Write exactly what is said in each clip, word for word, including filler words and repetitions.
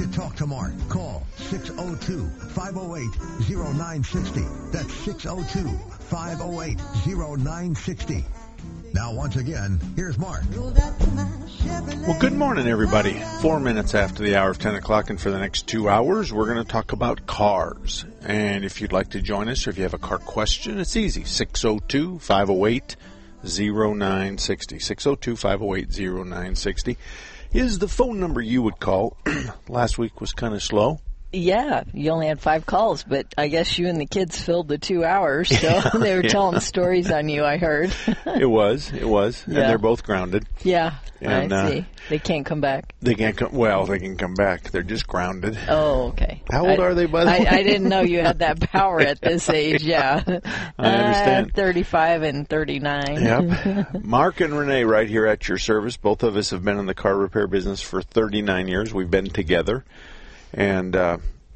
talk to Mark, call six oh two, five oh eight, oh nine six oh. That's six oh two, five oh eight, oh nine six oh. Now, once again, here's Mark. Well, good morning, everybody. Four minutes after the hour of ten o'clock, and for the next two hours, we're going to talk about cars. And if you'd like to join us, or if you have a car question, it's easy. six oh two, five oh eight, oh nine six oh. six oh two, five oh eight, oh nine six oh is the phone number you would call. Last week was kind of slow. Yeah, you only had five calls, but I guess you and the kids filled the two hours, so yeah, they were yeah. telling stories on you, I heard. It was, it was, yeah. and they're both grounded. Yeah, and, I see. Uh, they can't come back. They can't come, well, they can come back. They're just grounded. Oh, okay. How old I, are they, by the I, way? I didn't know you had that power at this age, yeah. I understand. Uh, thirty-five and thirty-nine. Yep. Mark and Renee right here at your service. Both of us have been in the car repair business for thirty-nine years. We've been together. And, uh,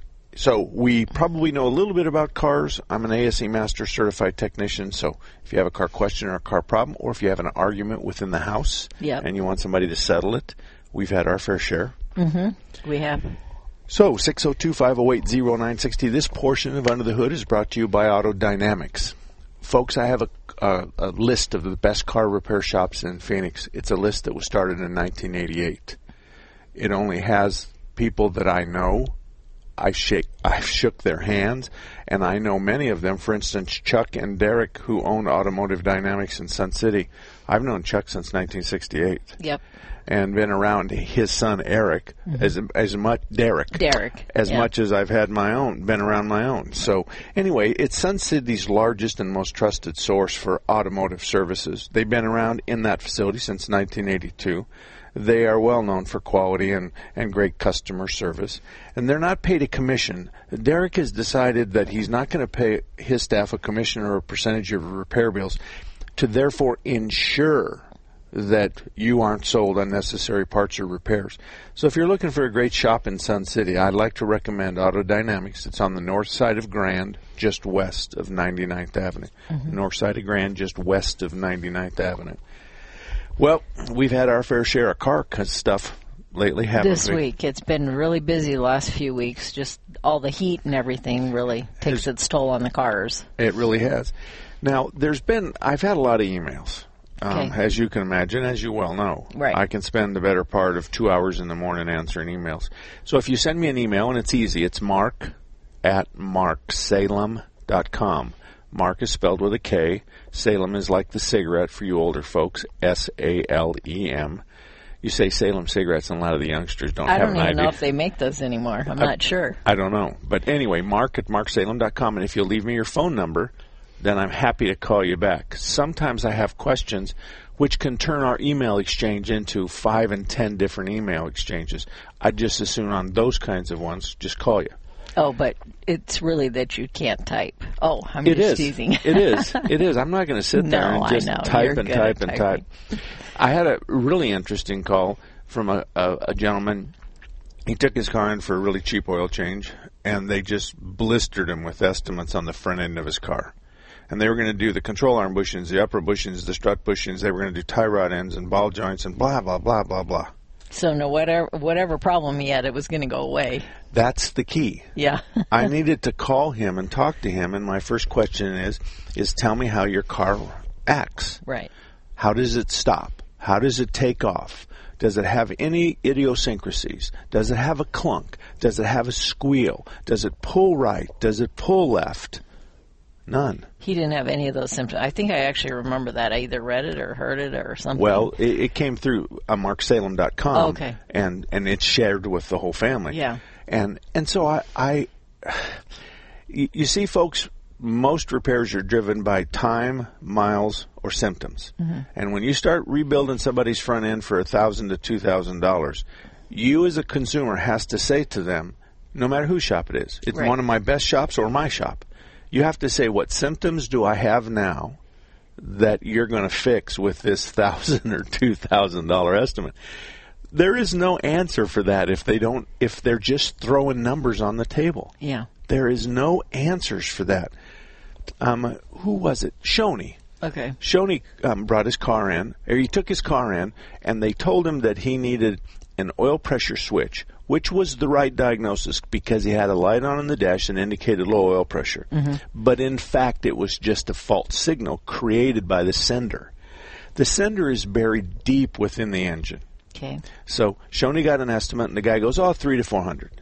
So we probably know a little bit about cars. I'm an A S E Master Certified Technician, so if you have a car question or a car problem, or if you have an argument within the house yep. and you want somebody to settle it, we've had our fair share. Mm-hmm. We have. So six oh two, five oh eight, oh nine six oh. This portion of Under the Hood is brought to you by Auto Dynamics. Folks, I have a, a, a list of the best car repair shops in Phoenix. It's a list that was started in nineteen eighty-eight. It only has people that I know. I shake, I've shook their hands, and I know many of them. For instance, Chuck and Derek, who own Automotive Dynamics in Sun City. I've known Chuck since nineteen sixty-eight. Yep. And been around his son Eric mm-hmm. as as much Derek. Derek. As yep. much as I've had my own, been around my own. So anyway, it's Sun City's largest and most trusted source for automotive services. They've been around in that facility since nineteen eighty-two. They are well known for quality and, and great customer service. And they're not paid a commission. Derek has decided that he's not going to pay his staff a commission or a percentage of repair bills to therefore ensure that you aren't sold unnecessary parts or repairs. So if you're looking for a great shop in Sun City, I'd like to recommend Auto Dynamics. It's on the north side of Grand, just west of ninety-ninth Avenue. Mm-hmm. North side of Grand, just west of ninety-ninth Avenue. Well, we've had our fair share of car stuff lately, haven't this we? This week. It's been really busy the last few weeks. Just all the heat and everything really takes its toll on the cars. It really has. Now, there's been, I've had a lot of emails, um, okay. as you can imagine, as you well know. Right. I can spend the better part of two hours in the morning answering emails. So if you send me an email, and it's easy, it's mark at mark salem dot com. Mark is spelled with a K. Salem is like the cigarette for you older folks, S A L E M. You say Salem cigarettes, and a lot of the youngsters don't I have an idea. I don't even know if they make those anymore. I'm I, not sure. I don't know. But anyway, mark at mark salem dot com, and if you'll leave me your phone number, then I'm happy to call you back. Sometimes I have questions which can turn our email exchange into five and ten different email exchanges. I'd just as soon on those kinds of ones just call you. Oh, but it's really that you can't type. Oh, I'm it just is. teasing. It is. It is. I'm not going to sit there no, and just I know. type You're and good type at and typing. type. I had a really interesting call from a, a, a gentleman. He took his car in for a really cheap oil change, and they just blistered him with estimates on the front end of his car. And they were going to do the control arm bushings, the upper bushings, the strut bushings. They were going to do tie rod ends and ball joints and blah, blah, blah, blah, blah. So no, whatever whatever problem he had, it was going to go away. That's the key. Yeah. I needed to call him and talk to him, and my first question is, is tell me how your car acts. Right. How does it stop? How does it take off? Does it have any idiosyncrasies? Does it have a clunk? Does it have a squeal? Does it pull right? Does it pull left? None. He didn't have any of those symptoms. I think I actually remember that. I either read it or heard it or something. Well, it, it came through uh, mark salem dot com, oh, okay. and, and it's shared with the whole family. Yeah. And and so I, I you, you see, folks, most repairs are driven by time, miles, or symptoms. Mm-hmm. And when you start rebuilding somebody's front end for one thousand dollars to two thousand dollars, you as a consumer has to say to them, no matter whose shop it is, it's right. one of my best shops or my shop, you have to say, what symptoms do I have now that you're going to fix with this one thousand dollars or two thousand dollars estimate? There is no answer for that if they don't, if they're just throwing numbers on the table. Yeah. There is no answers for that. Um, who was it? Shoney. Okay. Shoney um, brought his car in, or he took his car in, and they told him that he needed an oil pressure switch, which was the right diagnosis because he had a light on in the dash that indicated low oil pressure. Mm-hmm. But in fact, it was just a false signal created by the sender. The sender is buried deep within the engine. Okay. So Shoney got an estimate, and the guy goes, oh, three to four hundred.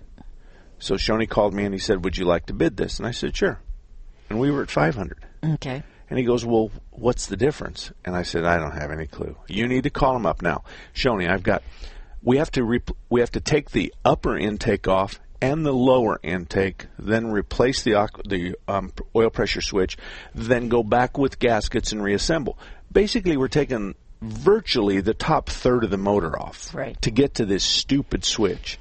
So Shoney called me, and he said, would you like to bid this? And I said, sure. And we were at five hundred. Okay. And he goes, well, what's the difference? And I said, I don't have any clue. You need to call him up now. Shoney, I've got, we have to re- we have to take the upper intake off and the lower intake, then replace the the um, oil pressure switch, then go back with gaskets and reassemble. Basically, we're taking virtually the top third of the motor off right. to get to this stupid switch.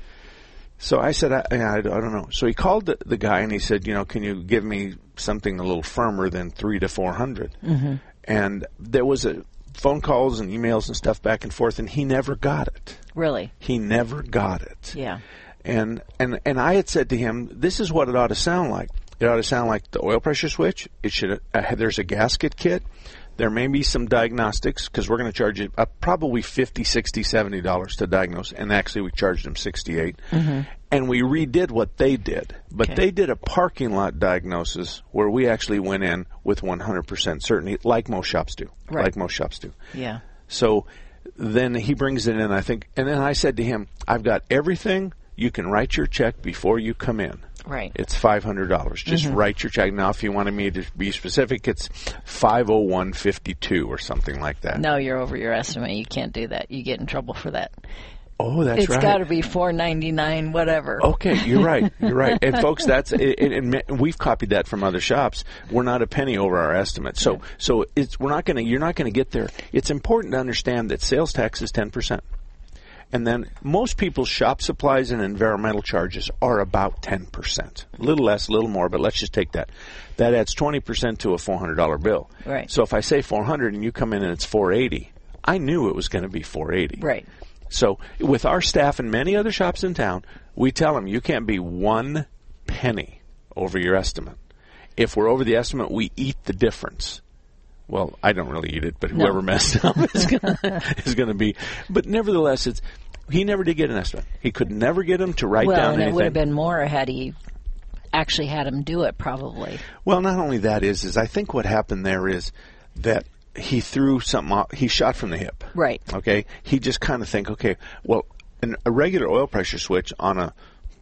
So I said, I, I, I don't know. So he called the, the guy and he said, you know, can you give me something a little firmer than three to four hundred? Mm-hmm. And there was a phone calls and emails and stuff back and forth, and he never got it. Really? He never got it. Yeah. And and and I had said to him, this is what it ought to sound like. It ought to sound like the oil pressure switch. It should. Uh, there's a gasket kit. There may be some diagnostics because we're going to charge you uh, probably fifty, sixty, seventy dollars to diagnose, and actually we charged them sixty-eight. Mm-hmm. And we redid what they did, but okay. they did a parking lot diagnosis where we actually went in with one hundred percent certainty, like most shops do. Right. Like most shops do. Yeah. So then he brings it in, I think, and then I said to him, I've got everything. You can write your check before you come in. Right. It's five hundred dollars. Just mm-hmm. write your check. Now, if you wanted me to be specific, it's five oh one fifty-two or something like that. No, you're over your estimate. You can't do that. You get in trouble for that. Oh, that's it's right. It's got to be four ninety-nine, whatever. Okay, you're right. You're right. And folks, that's it, it, and we've copied that from other shops. We're not a penny over our estimate. So, yeah. so it's we're not going to. You're not going to get there. It's important to understand that sales tax is ten percent, and then most people's shop supplies and environmental charges are about ten percent. A little less, a little more, but let's just take that. That adds twenty percent to a four hundred dollar bill. Right. So if I say four hundred and you come in and it's four eighty, I knew it was going to be four eighty. Right. So with our staff and many other shops in town, we tell them you can't be one penny over your estimate. If we're over the estimate, we eat the difference. Well, I don't really eat it, but whoever no. messed up is going is going to be. But nevertheless, it's he never did get an estimate. He could never get him to write well, down and anything. Well, it would have been more had he actually had him do it, probably. Well, not only that is, is I think what happened there is that he threw something off. He shot from the hip. Right. Okay. He just kind of think, okay, well, an, a regular oil pressure switch on a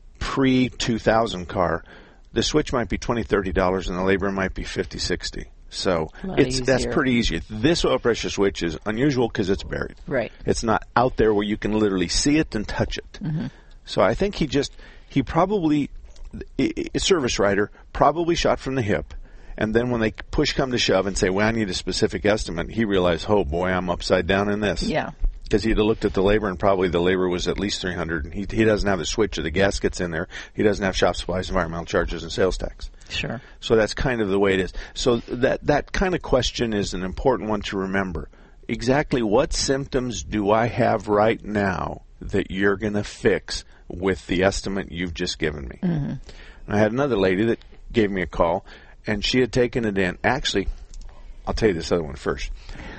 pre two thousand car, the switch might be twenty dollars, thirty dollars, and the labor might be fifty dollars, sixty dollars. So it's easier. That's pretty easy. This oil pressure switch is unusual because it's buried. Right. It's not out there where you can literally see it and touch it. Mm-hmm. So I think he just, he probably, a service writer, probably shot from the hip. And then when they push come to shove and say, well, I need a specific estimate, he realized, oh, boy, I'm upside down in this. Yeah. Because he'd have looked at the labor, and probably the labor was at least three hundred dollars. And he, he doesn't have the switch or the gaskets in there. He doesn't have shop supplies, environmental charges, and sales tax. Sure. So that's kind of the way it is. So that, that kind of question is an important one to remember. Exactly what symptoms do I have right now that you're going to fix with the estimate you've just given me? Mm-hmm. And I had another lady that gave me a call. And she had taken it in. Actually, I'll tell you this other one first.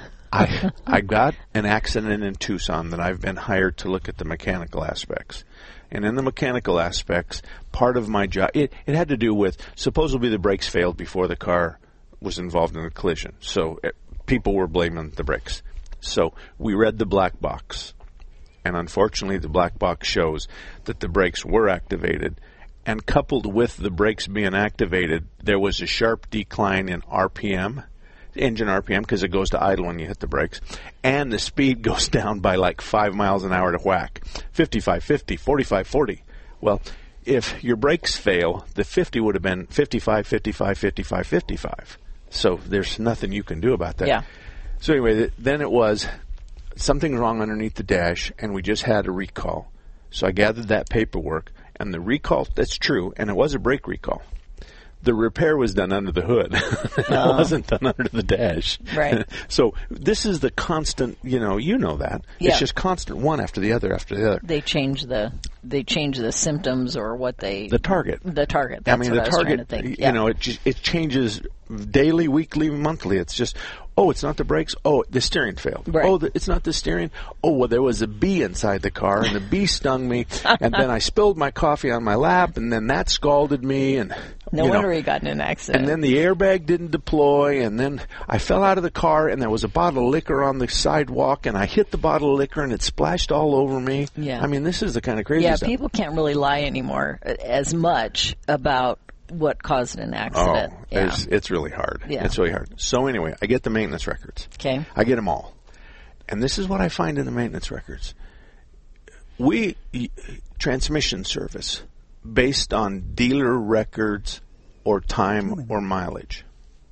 I I got an accident in Tucson that I've been hired to look at the mechanical aspects. And in the mechanical aspects, part of my job, it, it had to do with, supposedly the brakes failed before the car was involved in a collision. So it, people were blaming the brakes. So we read the black box. And unfortunately, the black box shows that the brakes were activated. And coupled with the brakes being activated, there was a sharp decline in R P M, engine R P M, because it goes to idle when you hit the brakes. And the speed goes down by like five miles an hour to whack. fifty-five, fifty, forty-five, forty. Well, if your brakes fail, the fifty would have been fifty-five, fifty-five, fifty-five, fifty-five. So there's nothing you can do about that. Yeah. So anyway, then it was something wrong underneath the dash, and we just had a recall. So I gathered that paperwork. And the recall, that's true, and it was a brake recall. the repair was done under the hood. It Oh. wasn't done under the dash. Right. So this is the constant, you know, you know that. Yeah. It's just constant, one after the other after the other. They change the they change the symptoms or what they The target. the target. That's I mean, what the I was target, trying to think. you Yeah. know, it just, it changes daily, weekly, monthly. It's just, oh, it's not the brakes. Oh, the steering failed. Right. Oh, the, it's not the steering. Oh, well, there was a bee inside the car, and the bee stung me, and then I spilled my coffee on my lap, and then that scalded me, and No you know, wonder he got in an accident. and then the airbag didn't deploy, and then I fell out of the car, and there was a bottle of liquor on the sidewalk, and I hit the bottle of liquor, and it splashed all over me. Yeah. I mean, this is the kind of crazy yeah, stuff. people can't really lie anymore uh, as much about what caused an Oh, accident. yeah. it's, it's really hard. Yeah. It's really hard. So anyway, I get the maintenance records. Okay. I get them all. And this is what I find in the maintenance records. We, y- transmission service, based on dealer records or time or mileage.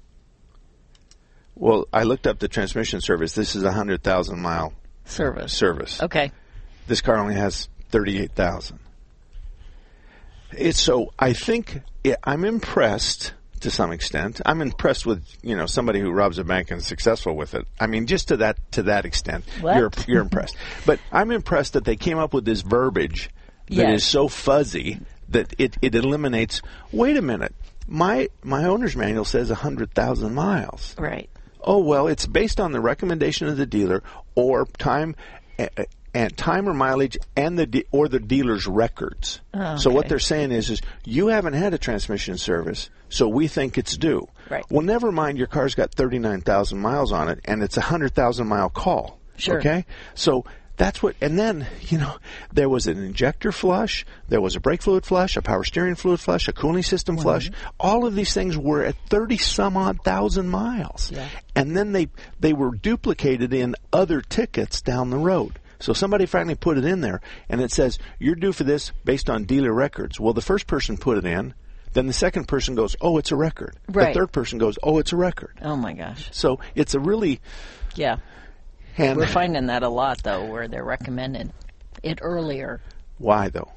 Well, I looked up the transmission service. This is a one hundred thousand mile Service. service. Okay. This car only has thirty-eight thousand. It's so I think yeah, I'm impressed to some extent. I'm impressed with, you know, somebody who robs a bank and is successful with it. I mean, just to that to that extent, What? you're you're impressed. But I'm impressed that they came up with this verbiage that Yes. is so fuzzy that it, it eliminates. Wait a minute, my my owner's manual says one hundred thousand miles. Right. Oh, well, it's based on the recommendation of the dealer or time uh, and time or mileage and the de- or the dealer's records. Oh, So what okay. they're saying is is you haven't had a transmission service, so we think it's due. Right. Well, never mind your car's got thirty-nine thousand miles on it and it's a one hundred thousand mile call. Sure. Okay? So that's what, and then, you know, there was an injector flush, there was a brake fluid flush, a power steering fluid flush, a cooling system flush. All of these things were at thirty some odd thousand miles. Yeah. And then they, they were duplicated in other tickets down the road. So somebody finally put it in there, and it says, you're due for this based on dealer records. Well, the first person put it in, then the second person goes, oh, it's a record. Right. The third person goes, oh, it's a record. Oh my gosh. So it's a really... Yeah. And We're finding that a lot though, where they're recommended it earlier why, though?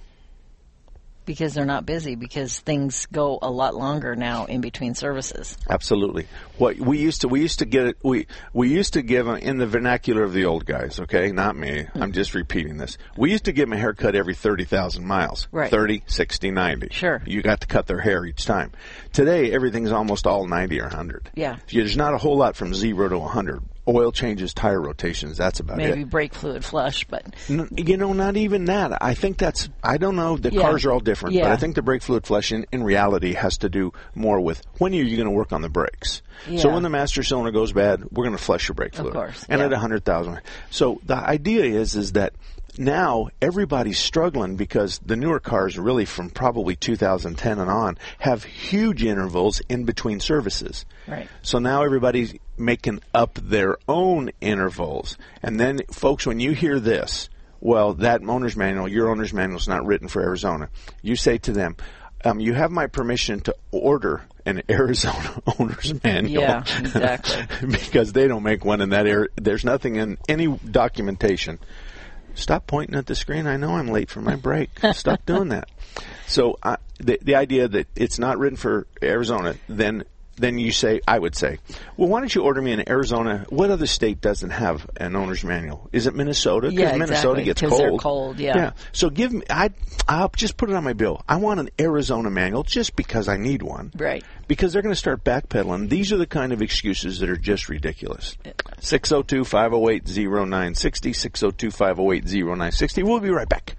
because they're not busy, because things go a lot longer now in between services. Absolutely. What we used to we used to get it we we used to give 'em in the vernacular of the old guys. Okay, not me. I'm just repeating this. We used to give them a haircut every thirty thousand miles. Right. Thirty, sixty, ninety. Sure. You got to cut their hair each time. Today, everything's almost all ninety or one hundred. Yeah. There's not a whole lot from zero to one hundred. Oil changes, tire rotations. That's about Maybe it. brake fluid flush, but N- You know, not even that. I think that's, I don't know, the Yeah. cars are all different, but Yeah. I think the brake fluid flush in, in reality has to do more with when are you going to work on the brakes. So Yeah. when the master cylinder goes bad, we're going to flush your brake fluid. course, And yeah. at one hundred thousand. So the idea is, is that now everybody's struggling because the newer cars really from probably two thousand ten and on have huge intervals in between services. right. So now everybody's making up their own intervals. And then, folks, when you hear this, well, that owner's manual, your owner's manual is not written for Arizona. You say to them, um, you have my permission to order an Arizona owner's manual. Yeah, exactly. Because they don't make one in that area. There's nothing in any documentation. Stop pointing at the screen. I know I'm late for my break. Stop doing that. So uh, the the idea that it's not written for Arizona, then then you say, I would say, well, why don't you order me an Arizona? What other state doesn't have an owner's manual? Is it Minnesota? Because Yeah, Minnesota exactly, gets 'cause cold. they're cold, yeah. Yeah. So give me, I, I'll just put it on my bill. I want an Arizona manual just because I need one. Right. Because they're going to start backpedaling. These are the kind of excuses that are just ridiculous. six oh two, five oh eight, oh nine six oh, six oh two, five oh eight, oh nine six oh. We'll be right back.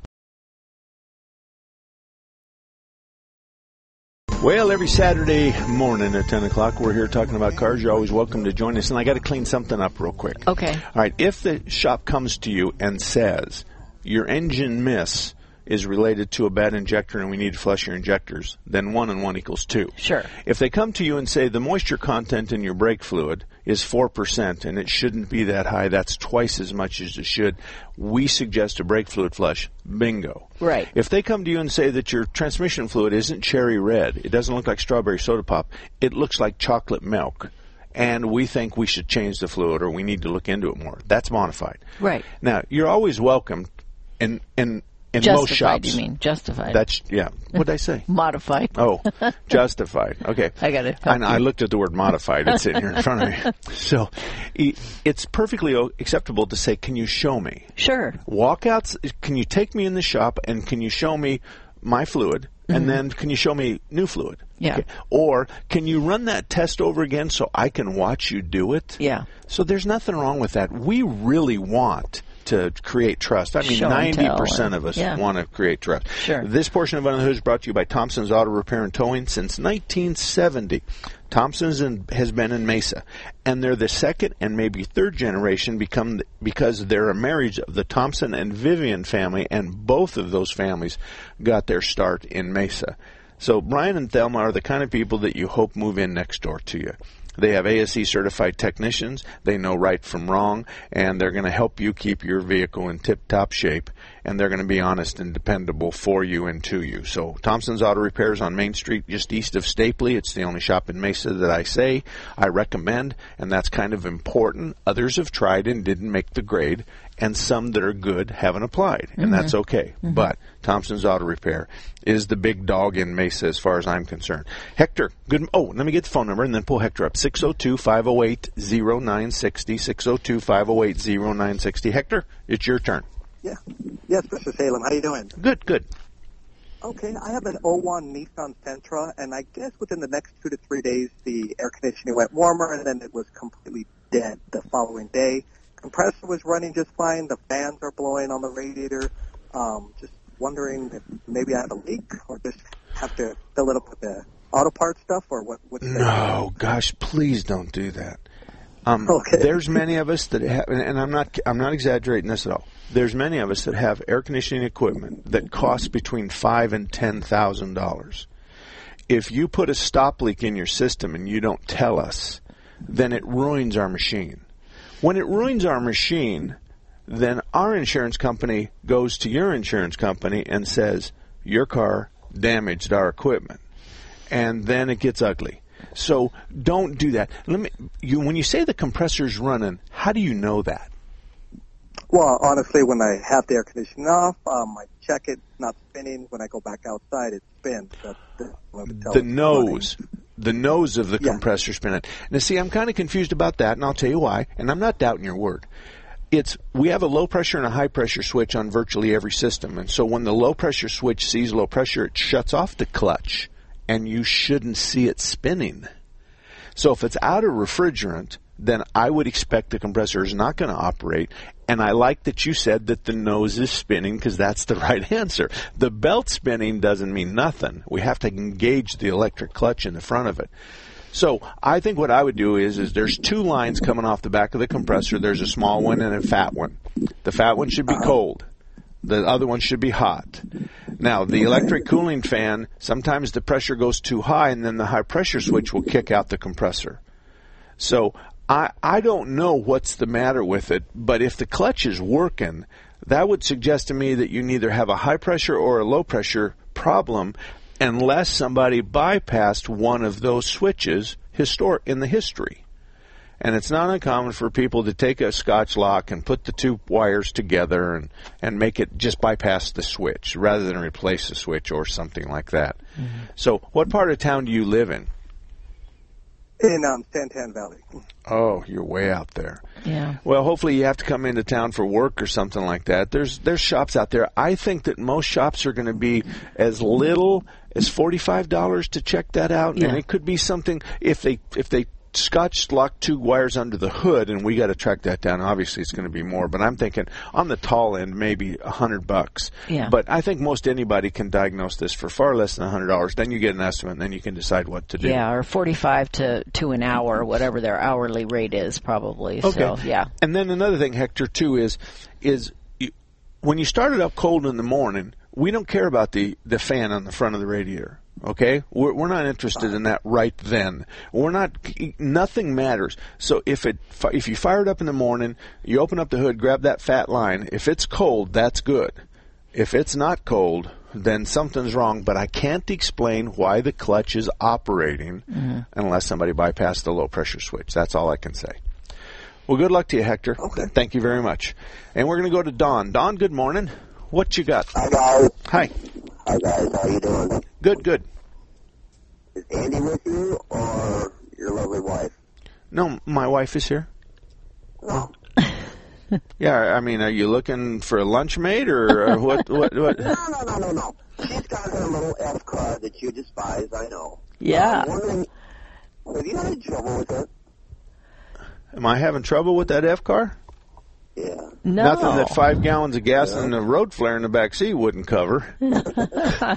Well, every Saturday morning at ten o'clock, we're here talking about cars. You're always welcome to join us. And I got to clean something up real quick. Okay. All right. If the shop comes to you and says your engine miss is related to a bad injector and we need to flush your injectors, then one and one equals two. Sure. If they come to you and say the moisture content in your brake fluid is four percent and it shouldn't be that high, that's twice as much as it should, we suggest a brake fluid flush. Bingo. Right. If they come to you and say that your transmission fluid isn't cherry red, it doesn't look like strawberry soda pop, it looks like chocolate milk, and we think we should change the fluid or we need to look into it more, that's modified. Right. Now, you're always welcome, and and in justified, most shops. You mean justified? That's yeah. What did I say? Modified. Oh, justified. Okay. I got it. And I looked at the word modified. It's sitting here in front of me. So it's perfectly acceptable to say, "Can you show me?" Sure. Walk out. Can you take me in the shop and can you show me my fluid? Mm-hmm. And then can you show me new fluid? Yeah. Okay. Or can you run that test over again so I can watch you do it? Yeah. So there's nothing wrong with that. We really want to create trust. I mean, Show and ninety tell percent and- of us yeah. want to create trust. Sure. This portion of Under the Hood is brought to you by Thompson's Auto Repair and Towing since nineteen seventy. Thompson's in, has been in Mesa, and they're the second and maybe third generation become because they're a marriage of the Thompson and Vivian family, and both of those families got their start in Mesa. So Brian and Thelma are the kind of people that you hope move in next door to you. They have A S E certified technicians. They know right from wrong, and they're going to help you keep your vehicle in tip-top shape, and they're going to be honest and dependable for you and to you. So Thompson's Auto Repair is on Main Street just east of Stapley. It's the only shop in Mesa that I say I recommend, and that's kind of important. Others have tried and didn't make the grade, and some that are good haven't applied, and mm-hmm. that's okay. Mm-hmm. But Thompson's Auto Repair is the big dog in Mesa as far as I'm concerned. Hector, good. Oh, let me get the phone number and then pull Hector up. six oh two, five oh eight, oh nine six oh, six oh two, five oh eight, oh nine six oh. Hector, it's your turn. Yeah. Yes, Mister Salem. How you doing? Good, good. Okay, I have an oh one Nissan Sentra, and I guess within the next two to three days, the air conditioning went warmer, and then it was completely dead the following day. Compressor was running just fine. The fans are blowing on the radiator. Um, just wondering if maybe I have a leak or just have to fill it up with the auto parts stuff or what? What's no, gosh, please don't do that. Um, okay. There's many of us that have, and I'm not, I'm not exaggerating this at all. There's many of us that have air conditioning equipment that costs between five and ten thousand dollars. If you put a stop leak in your system and you don't tell us, then it ruins our machine. When it ruins our machine, then our insurance company goes to your insurance company and says, your car damaged our equipment. And then it gets ugly. So don't do that. Let me. You, when you say the compressor's running, how do you know that? Well, honestly, when I have the air conditioning off, um, I check it, it's not spinning. When I go back outside, it spins. That's the, the nose. The nose of the yeah. compressor spinning. Now, see, I'm kind of confused about that, and I'll tell you why. And I'm not doubting your word. It's we have a low pressure and a high pressure switch on virtually every system, and so when the low pressure switch sees low pressure, it shuts off the clutch, and you shouldn't see it spinning. So if it's out of refrigerant, then I would expect the compressor is not going to operate. And I like that you said that the nose is spinning because that's the right answer. The belt spinning doesn't mean nothing. We have to engage the electric clutch in the front of it. So I think what I would do is, is there's two lines coming off the back of the compressor. There's a small one and a fat one. The fat one should be cold. The other one should be hot. Now, the electric cooling fan, sometimes the pressure goes too high, and then the high pressure switch will kick out the compressor. So I, I don't know what's the matter with it, but if the clutch is working, that would suggest to me that you neither have a high pressure or a low pressure problem unless somebody bypassed one of those switches histor- in the history. And it's not uncommon for people to take a Scotch lock and put the two wires together and, and make it just bypass the switch rather than replace the switch or something like that. Mm-hmm. So what part of town do you live in? In um, Santan Valley. Oh, you're way out there. Yeah. Well, hopefully you have to come into town for work or something like that. There's there's shops out there. I think that most shops are going to be as little as forty-five dollars to check that out, yeah. and it could be something if they if they Scotch lock two wires under the hood, and we got to track that down. Obviously, it's going to be more, but I'm thinking on the tall end, maybe a hundred bucks. Yeah. But I think most anybody can diagnose this for far less than a hundred dollars. Then you get an estimate, and then you can decide what to do. Yeah, or forty-five to to an hour, whatever their hourly rate is, probably. Okay. So, yeah. And then another thing, Hector, too, is is you, when you start it up cold in the morning, we don't care about the the fan on the front of the radiator. Okay, we're, we're not interested in that right then. We're not. Nothing matters. So if it if you fire it up in the morning, you open up the hood, grab that fat line. If it's cold, that's good. If it's not cold, then something's wrong. But I can't explain why the clutch is operating mm-hmm. unless somebody bypassed the low pressure switch. That's all I can say. Well, good luck to you, Hector. Okay. Thank you very much. And we're going to go to Don. Don, good morning. What you got? Hi, guys. Hi. Hi, guys. How you doing? Good, good. Is Andy with you or your lovely wife? No, my wife is here. No. Yeah, I mean, are you looking for a lunch mate or, or what, what? What? No, no, no, no, no. She's got her little F car that you despise, I know. Yeah. I'm wondering, have you had any trouble with it? Am I having trouble with that F car? Yeah. No. Nothing that five gallons of gas Yeah. and a road flare in the back seat wouldn't cover. You are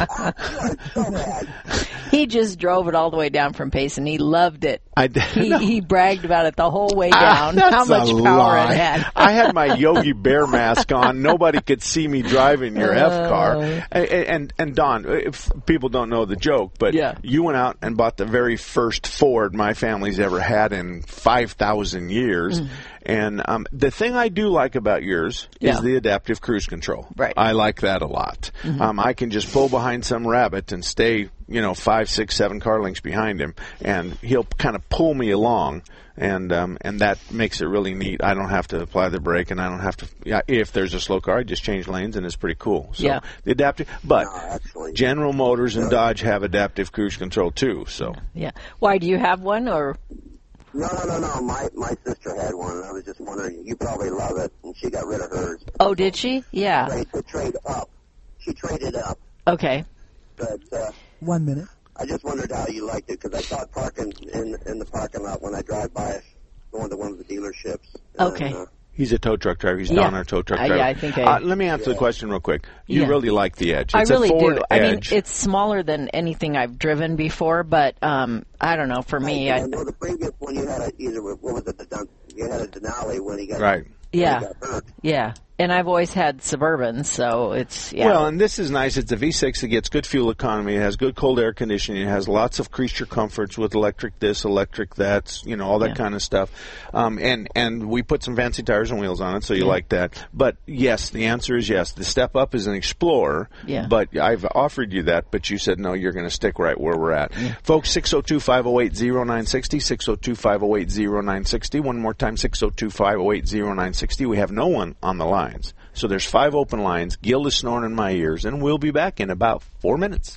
so bad. He just drove it all the way down from Payson. He loved it. I did. He, No. he bragged about it the whole way Ah, down, that's how much a power lie. it had. I had my Yogi Bear mask on. Nobody could see me driving your F car. Oh. And, and and Don, if people don't know the joke, but Yeah. you went out and bought the very first Ford my family's ever had in five thousand years. Mm. And um, the thing I do like about yours Yeah. is the adaptive cruise control. Right. I like that a lot. Mm-hmm. Um, I can just pull behind some rabbit and stay, you know, five, six, seven car lengths behind him, and he'll kind of pull me along, and um, and that makes it really neat. I don't have to apply the brake, and I don't have to. Yeah, if there's a slow car, I just change lanes, and it's pretty cool. So Yeah. the adaptive, but No, actually. General Motors and Dodge have adaptive cruise control too. So Yeah. Why, do you have one, or? No, no, no, no. My my sister had one, and I was just wondering. You probably love it, and she got rid of hers. Oh, did she? Yeah. Trade to trade up. She traded up, Okay. but uh, One minute. I just wondered how you liked it because I saw it parking in in the parking lot when I drive by, going to one of the dealerships. And, Okay. uh, he's a tow truck driver. He's Yeah. Don, our tow truck Uh, driver. yeah, I think I- Uh, let me answer the question real quick. You Yeah. really like the Edge. I It's really a Ford do. I mean, Edge. it's smaller than anything I've driven before, but um, I don't know. For me, I, I, know the previous one you had a, either with- what was it the Dun- you had a Denali when he got Right. yeah, when he got hurt. yeah. And I've always had Suburbans, so it's yeah. Well, and this is nice. It's a V six that gets good fuel economy. It has good cold air conditioning. It has lots of creature comforts with electric this, electric that, you know, all that Yeah. kind of stuff. Um, and, and we put some fancy tires and wheels on it, so you Yeah. like that. But yes, the answer is yes. The step up is an Explorer. Yeah. But I've offered you that, but you said no, you're going to stick right where we're at. Folks, six oh two, five oh eight, oh nine six oh, six oh two, five oh eight, oh nine six oh. One more time, six oh two, five oh eight, oh nine six oh. We have no one on the lines. So there's five open lines. Gil is snoring in my ears, and we'll be back in about four minutes.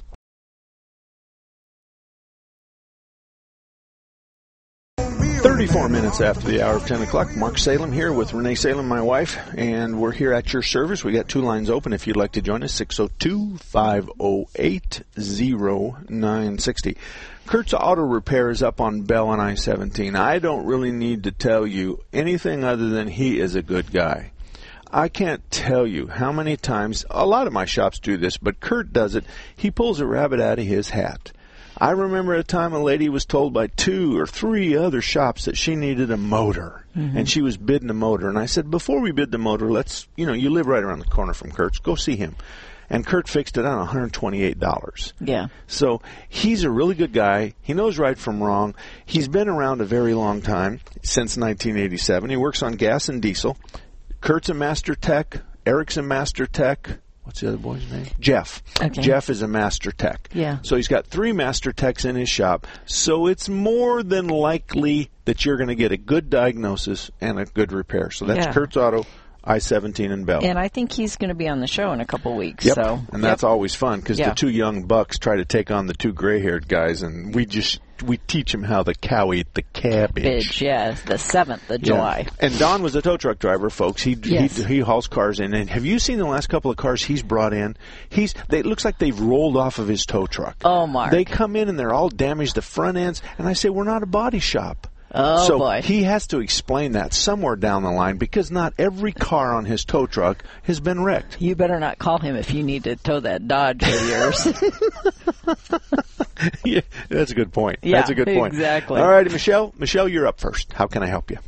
thirty-four minutes after the hour of ten o'clock. Mark Salem here with Renee Salem, my wife, and we're here at your service. We got two lines open if you'd like to join us, six oh two, five oh eight, oh nine six oh. Kurt's Auto Repair is up on Bell and I seventeen. I don't really need to tell you anything other than he is a good guy. I can't tell you how many times, a lot of my shops do this, but Kurt does it. He pulls a rabbit out of his hat. I remember a time a lady was told by two or three other shops that she needed a motor, mm-hmm. and she was bidding a motor. And I said, before we bid the motor, let's, you know, you live right around the corner from Kurt's, go see him. And Kurt fixed it on one hundred twenty-eight dollars. Yeah. So he's a really good guy. He knows right from wrong. He's been around a very long time, since nineteen eighty-seven. He works on gas and diesel. Kurt's a master tech. Eric's a master tech. What's the other boy's name? Jeff. Okay. Jeff is a master tech. Yeah. So he's got three master techs in his shop. So it's more than likely that you're going to get a good diagnosis and a good repair. So that's Yeah. Kurt's Auto, I seventeen and Bell. And I think he's going to be on the show in a couple weeks. Yep. So and that's yep. always fun because Yeah. the two young bucks try to take on the two gray-haired guys, and we just we teach them how the cow ate the cabbage. Bitch, yeah, the seventh of July. Yeah. And Don was a tow truck driver, folks. He, Yes. he he hauls cars in. And have you seen the last couple of cars he's brought in? He's they it looks like they've rolled off of his tow truck. Oh, Mark. They come in and they're all damaged, the front ends. And I say, we're not a body shop. Oh, so boy. he has to explain that somewhere down the line because not every car on his tow truck has been wrecked. You better not call him if you need to tow that Dodge of yours. Yeah, that's a good point. Yeah, that's a good point. exactly. All right, Michelle. Michelle, you're up first. How can I help you?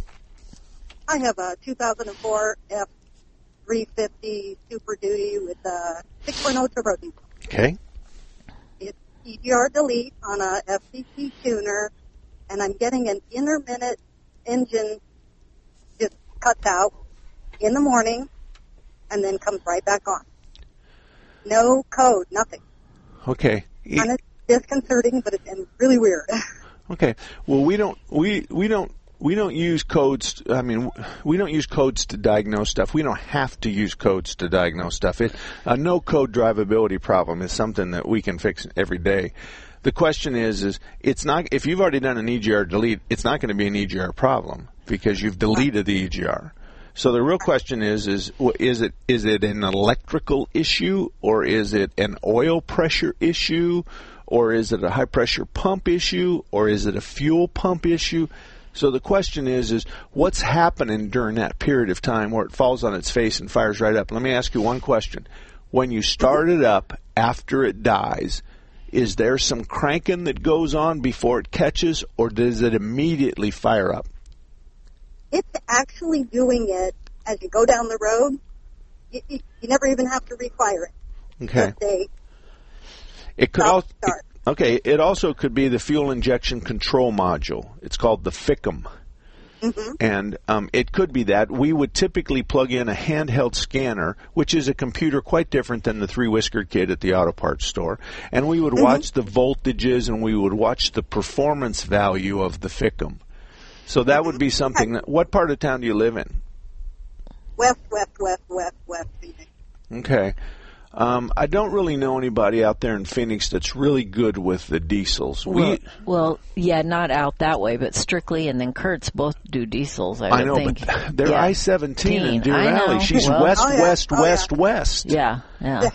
I have a two thousand four F three fifty Super Duty with a six point oh turbo diesel. Okay. It's E G R delete on a F C C tuner, and I'm getting an intermittent engine just cuts out in the morning and then comes right back on. No code, nothing. Okay. Kind of disconcerting, but it's and really weird. Okay. Well, we don't we we don't We don't use codes. I mean, we don't use codes to diagnose stuff. We don't have to use codes to diagnose stuff. It, a no-code drivability problem is something that we can fix every day. The question is, is it's not. If you've already done an E G R delete, it's not going to be an E G R problem because you've deleted the E G R. So the real question is, is is it is it an electrical issue, or is it an oil pressure issue, or is it a high pressure pump issue, or is it a fuel pump issue? So the question is, is what's happening during that period of time where it falls on its face and fires right up? Let me ask you one question. When you start it up after it dies, is there some cranking that goes on before it catches, or does it immediately fire up? It's actually doing it as you go down the road. You, you, you never even have to refire it. Okay. Just a It could stop, also. start. Okay, it also could be the fuel injection control module. It's called the F I C M. Mm-hmm. And um, it could be that. We would typically plug in a handheld scanner, which is a computer quite different than the three-whiskered kid at the auto parts store. And we would Mm-hmm. watch the voltages and we would watch the performance value of the F I C M. So that would be something. That, what part of town do you live in? West, west, west, west, west Phoenix. Okay. Um, I don't really know anybody out there in Phoenix that's really good with the diesels. Well, we, well, yeah, not out that way, but Strictly and then Kurtz both do diesels, I, I would know, think. but they're Yeah. I seventeen in Deer I know. Valley. She's Well- west, Oh, yeah. west, Oh, west, yeah. west. Yeah, yeah.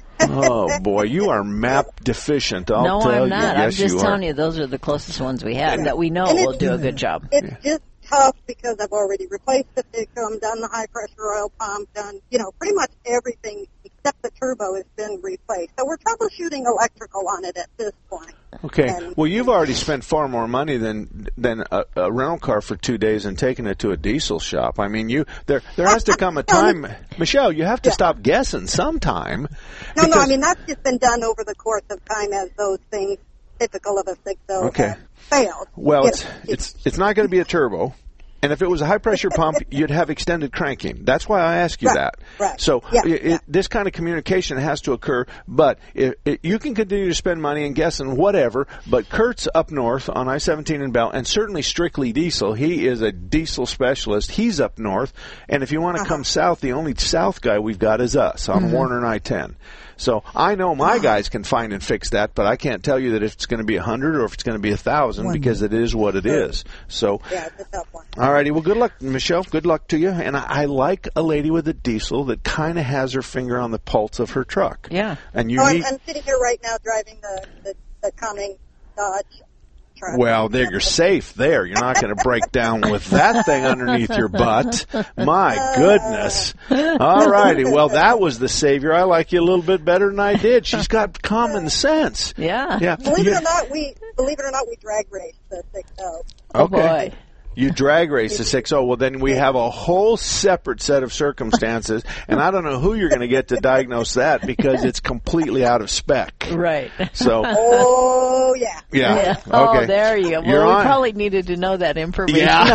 Oh, boy, you are map deficient. I'll no, tell I'm you. not. I'm Yes, just you telling are. you those are the closest ones we have that we know And will it's- do a good job. It's Yeah. just tough because I've already replaced the F I C M, done the high pressure oil pump, done, you know, pretty much everything except the turbo has been replaced. So we're troubleshooting electrical on it at this point. Okay. And- Well, you've already spent far more money than than a, a rental car for two days and taking it to a diesel shop. I mean, you there there has to come a time, Michelle. You have to Yeah. stop guessing sometime. No, no, I because- mean, that's just been done over the course of time as those things typical of a six oh Okay. have failed. Well, You it's know, it's it's not going to be a turbo, and if it was a high pressure pump, you'd have extended cranking. That's why I ask you Right, that. right. So Yeah, it, yeah. It, this kind of communication has to occur. But it, it, you can continue to spend money and guess and whatever. But Kurt's up north on I seventeen and Bell, and certainly Strictly Diesel. He is a diesel specialist. He's up north, and if you want to Uh-huh. come south, the only south guy we've got is us on Mm-hmm. Warner and I ten. So I know my guys can find and fix that, but I can't tell you that if it's going to be a hundred or if it's going to be a thousand because it is what it is. So, Yeah, it's a tough one. all righty. Well, good luck, Michelle. Good luck to you. And I, I like a lady with a diesel that kind of has her finger on the pulse of her truck. Yeah. And you Oh, I'm, need. I'm sitting here right now driving the, the, the Cumming Dodge truck. Well, there you're safe there. You're not going to break down with that thing underneath your butt. My goodness. All righty. Well, that was the savior. I like you a little bit better than I did. She's got common sense. Yeah. Yeah. Believe it You- or not, we believe it or not, we drag race the six oh. Oh, Okay. boy. You drag race the six oh. Well, then we have a whole separate set of circumstances, and I don't know who you're going to get to diagnose that because it's completely out of spec. Right. So, Oh, yeah. yeah. Yeah. Okay. Oh, there you go. Well, You're we on. probably needed to know that information. Yeah.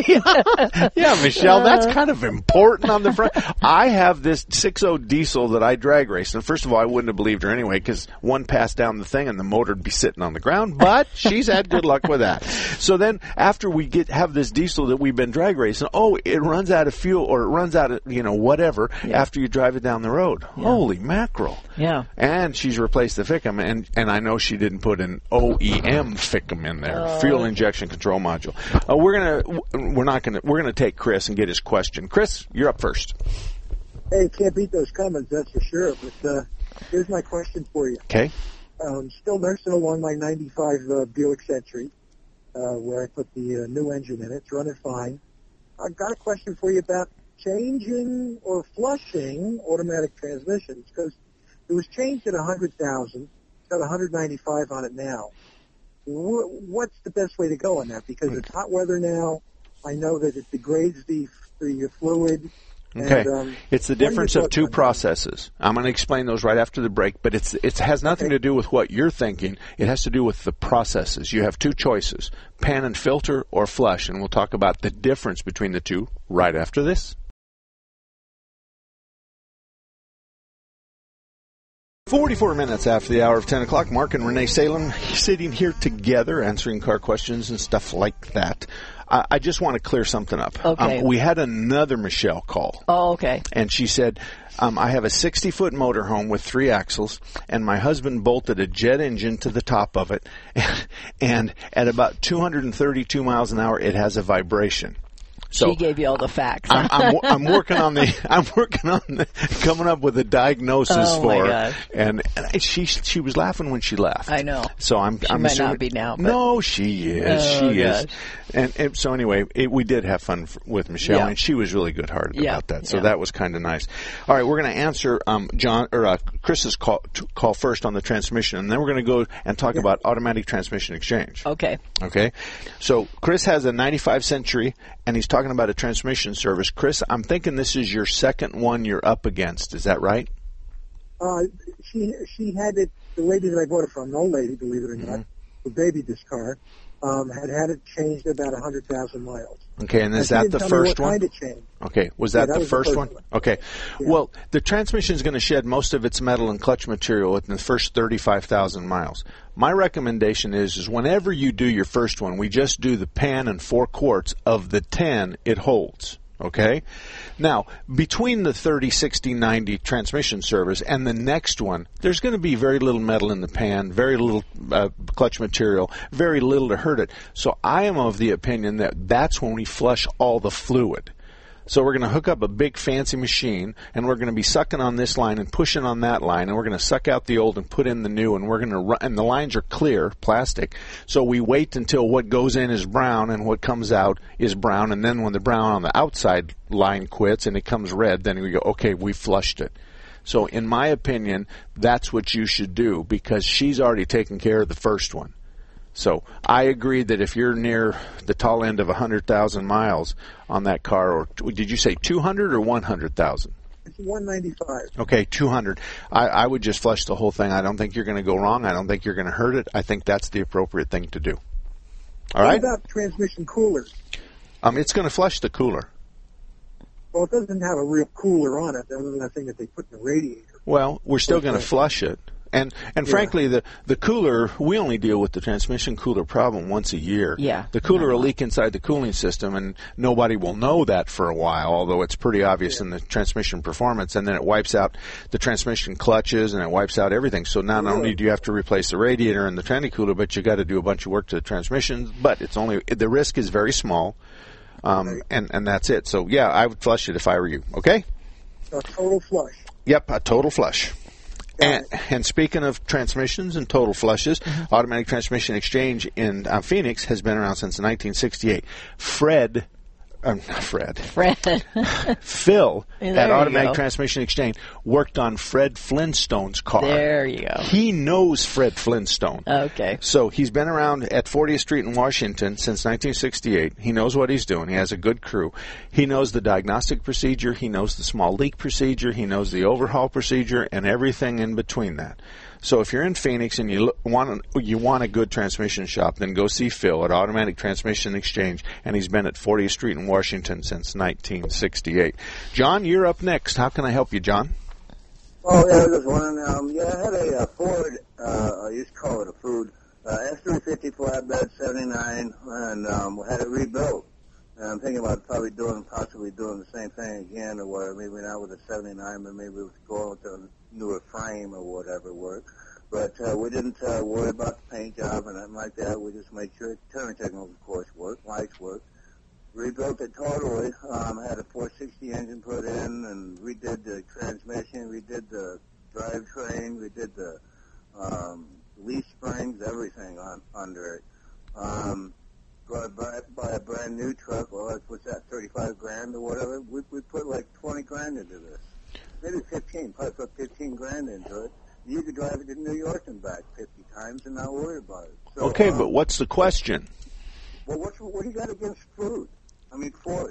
up- Yeah, Michelle, that's kind of important on the front. I have this six oh diesel that I drag race, and first of all, I wouldn't have believed her anyway because one passed down the thing and the motor would be sitting on the ground, but she's had good luck with that. So then after we get have this diesel that we've been drag racing, oh, it runs out of fuel or it runs out of, you know, whatever after you drive it down the road. Holy mackerel. Yeah. And she's replaced the F I C M, and, and I know she didn't put an O E M F I C M in there, fuel injection control module. Uh, we're gonna, we're not gonna, we're gonna take Chris and get his question. Chris, you're up first. Hey, can't beat those Cummins, that's for sure. But uh, here's my question for you. Okay. Um, still nursing along my ninety-five uh, Buick Century, uh, where I put the uh, new engine in it. It's running fine. I've got a question for you about changing or flushing automatic transmissions, because it was changed at one hundred thousand. It's got one hundred ninety-five on it now. Wh- What's the best way to go on that? Because it's hot weather now. I know that it degrades the the fluid. Okay. And, um, It's the what are your difference of thoughts two on that? processes. I'm going to explain those right after the break, but it's it has nothing Okay. to do with what you're thinking. It has to do with the processes. You have two choices, pan and filter or flush, and we'll talk about the difference between the two right after this. forty-four minutes after the hour of ten o'clock, Mark and Renee Salem sitting here together answering car questions and stuff like that. I, I just want to clear something up. Okay. Um, we had another Michelle call. Oh, okay. And she said, um, I have a sixty-foot motorhome with three axles, and my husband bolted a jet engine to the top of it, and at about two hundred thirty-two miles an hour, it has a vibration. So she gave you all the facts. I'm, I'm, I'm working on the. I'm working on the, coming up with a diagnosis oh for my her. gosh. And, and she she was laughing when she left. I know. So I'm. She I'm might assuming, not be now. But... No, she is. Oh, she gosh. is. And, and so anyway, it, we did have fun f- with Michelle, Yeah. and she was really good-hearted Yeah. about that. So Yeah. that was kind of nice. All right, we're going to answer um, John or uh, Chris's call t- call first on the transmission, and then we're going to go and talk Yeah. about automatic transmission exchange. Okay. Okay, so Chris has a ninety-five Century, and he's talking about a transmission service. Chris, I'm thinking this is your second one you're up against. Is that right? Uh, she she had it. The lady that I bought it from, an old lady, believe it or not, who babied this car, um, had had it changed about a hundred thousand miles. Okay, and is she that didn't the tell me first what one? kind of change. Okay, was Yeah, that, that the, was the first first one? one. Okay. Yeah. Well, the transmission is going to shed most of its metal and clutch material within the first thirty-five thousand miles. My recommendation is, is whenever you do your first one, we just do the pan and four quarts of the ten it holds. Okay? Now, between the thirty, sixty, ninety transmission service and the next one, there's going to be very little metal in the pan, very little uh, clutch material, very little to hurt it. So I am of the opinion that that's when we flush all the fluid. So we're going to hook up a big fancy machine, and we're going to be sucking on this line and pushing on that line, and we're going to suck out the old and put in the new, and we're going to run, and the lines are clear, plastic. So we wait until what goes in is brown and what comes out is brown, and then when the brown on the outside line quits and it comes red, then we go, okay, we flushed it. So in my opinion, that's what you should do, because she's already taken care of the first one. So I agree that if you're near the tall end of one hundred thousand miles on that car, or did you say two hundred or one hundred thousand? It's one ninety-five. Okay, two hundred. I, I would just flush the whole thing. I don't think you're going to go wrong. I don't think you're going to hurt it. I think that's the appropriate thing to do. All what right? about transmission coolers? Um, it's going to flush the cooler. Well, it doesn't have a real cooler on it, other than that thing that they put in the radiator. Well, we're still going to flush it. And and Yeah. frankly, the, the cooler, we only deal with the transmission cooler problem once a year. Yeah. The cooler will leak inside the cooling system, and nobody will know that for a while, although it's pretty obvious in the transmission performance, and then it wipes out the transmission clutches, and it wipes out everything. So not only do you have to replace the radiator and the tranny cooler, but you got to do a bunch of work to the transmission, but it's only, the risk is very small, um, and, and that's it. So, yeah, I would flush it if I were you, okay? A total flush. Yep, a total flush. And, Got and speaking of transmissions and total flushes, mm-hmm. Automatic Transmission Exchange in uh, Phoenix has been around since nineteen sixty-eight. Fred, um, not Fred, Fred. Phil There at you Automatic go. Transmission Exchange worked on Fred Flintstone's car. There you go. He knows Fred Flintstone. Okay. So he's been around at fortieth Street in Washington since nineteen sixty-eight. He knows what he's doing. He has a good crew. He knows the diagnostic procedure. He knows the small leak procedure. He knows the overhaul procedure and everything in between that. So if you're in Phoenix and you look, want a, you want a good transmission shop, then go see Phil at Automatic Transmission Exchange, and he's been at fortieth Street in Washington since nineteen sixty-eight. John, you're up next. How can I help you, John? Oh, yeah, I was just wondering, um, yeah, I had a uh, Ford, uh, I used to call it a food, uh, F three fifty flatbed, seventy-nine, and um, we had it rebuilt. And I'm thinking about probably doing, possibly doing the same thing again, or whatever, maybe not with a seventy-nine, but maybe with going with a newer frame or whatever work. But uh, we didn't uh, worry about the paint job and nothing like that. We just made sure turn signals, of course, worked, lights worked. Rebuilt it totally. Um, had a four sixty engine put in, and redid the transmission, redid the drivetrain, redid the um, leaf springs, everything on under it. Um, go buy, buy a brand new truck. Well, that's, what's that, thirty-five grand or whatever? We we put like twenty grand into this, maybe fifteen. Probably put fifteen grand into it. You could drive it to New York and back fifty times and not worry about it. So, Okay, um, but what's the question? well, what's, what do you got against food? I mean, Ford.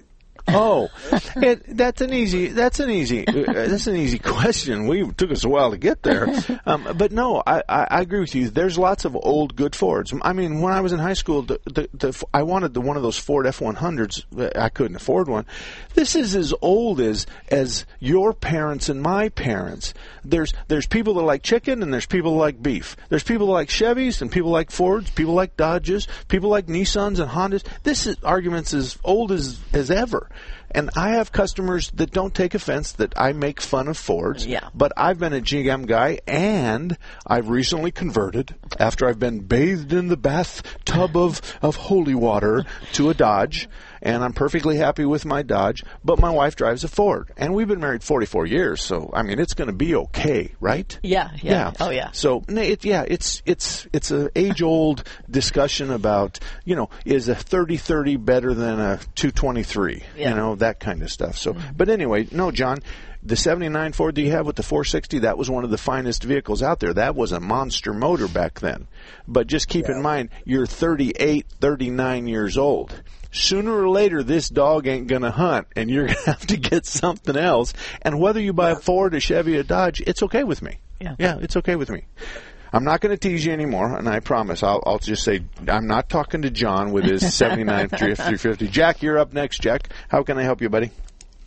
Oh, it, that's an easy. That's an easy. Uh, that's an easy question. We it took us a while to get there, um, but no, I, I, I agree with you. There's lots of old good Fords. I mean, when I was in high school, the, the, the, I wanted the, one of those Ford F one hundreds. I couldn't afford one. This is as old as as your parents and my parents. There's there's people that like chicken and there's people that like beef. There's people that like Chevys and people like Fords. People like Dodges. People like Nissans and Hondas. This is arguments as old as as ever. And I have customers that don't take offense that I make fun of Fords. Yeah. But I've been a G M guy, and I've recently converted, after I've been bathed in the bathtub of, of holy water, to a Dodge. And I'm perfectly happy with my Dodge. But my wife drives a Ford. And we've been married forty-four years, so, I mean, it's going to be okay, right? Yeah, yeah. Yeah. Oh, yeah. So, it, yeah, it's it's it's an age-old discussion about, you know, is a thirty thirty better than a two twenty-three? Yeah. You know, that kind of stuff. So, but anyway, no, John, the seventy-nine Ford that you have with the four sixty, that was one of the finest vehicles out there. That was a monster motor back then. But just keep Yeah. in mind, you're thirty-eight, thirty-nine years old. Sooner or later, this dog ain't going to hunt, and you're going to have to get something else. And whether you buy a Ford, a Chevy, a Dodge, it's okay with me. Yeah. Yeah, it's okay with me. I'm not going to tease you anymore, and I promise. I'll, I'll just say I'm not talking to John with his seventy-nine three fifty. Jack, you're up next. Jack, how can I help you, buddy?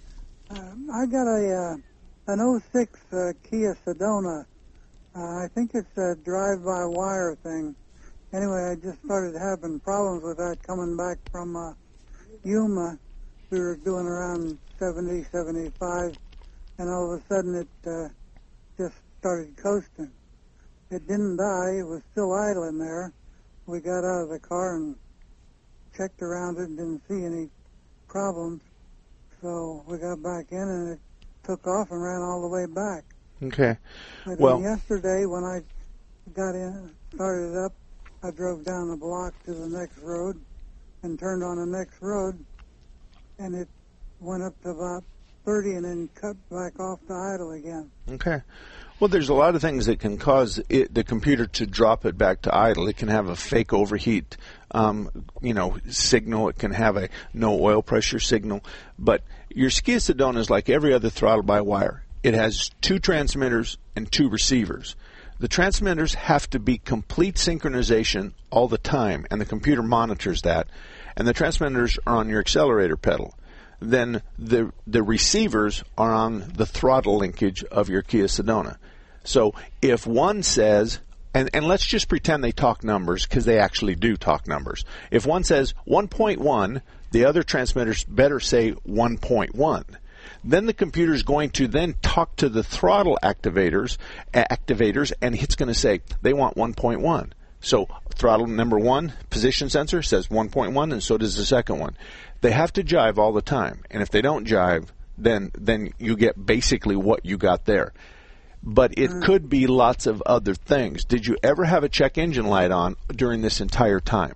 Um, I got a uh, an oh six uh, Kia Sedona. Uh, I think it's a drive-by-wire thing. Anyway, I just started having problems with that coming back from uh, Yuma. We were doing around seventy, seventy-five, and all of a sudden it uh, just started coasting. It didn't die. It was still idling there. We got out of the car and checked around it and didn't see any problems. So we got back in and it took off and ran all the way back. Okay. But Well, then yesterday when I got in, started it up, I drove down the block to the next road and turned on the next road, and it went up to about thirty and then cut back off to idle again. okay. Well, there's a lot of things that can cause it, the computer to drop it back to idle. It can have a fake overheat, um, you know, signal. It can have a no oil pressure signal. But your Kia Sedona is like every other throttle-by-wire. It has two transmitters and two receivers. The transmitters have to be complete synchronization all the time, and the computer monitors that. And the transmitters are on your accelerator pedal. Then the the receivers are on the throttle linkage of your Kia Sedona. So if one says, and, and let's just pretend they talk numbers, because they actually do talk numbers. If one says one point one, the other transmitters better say one point one. Then the computer is going to then talk to the throttle activators, activators, and it's going to say they want one point one. So throttle number one, position sensor, says one point one, and so does the second one. They have to jive all the time, and if they don't jive, then then you get basically what you got there. But it mm. could be lots of other things. Did you ever have a check engine light on during this entire time?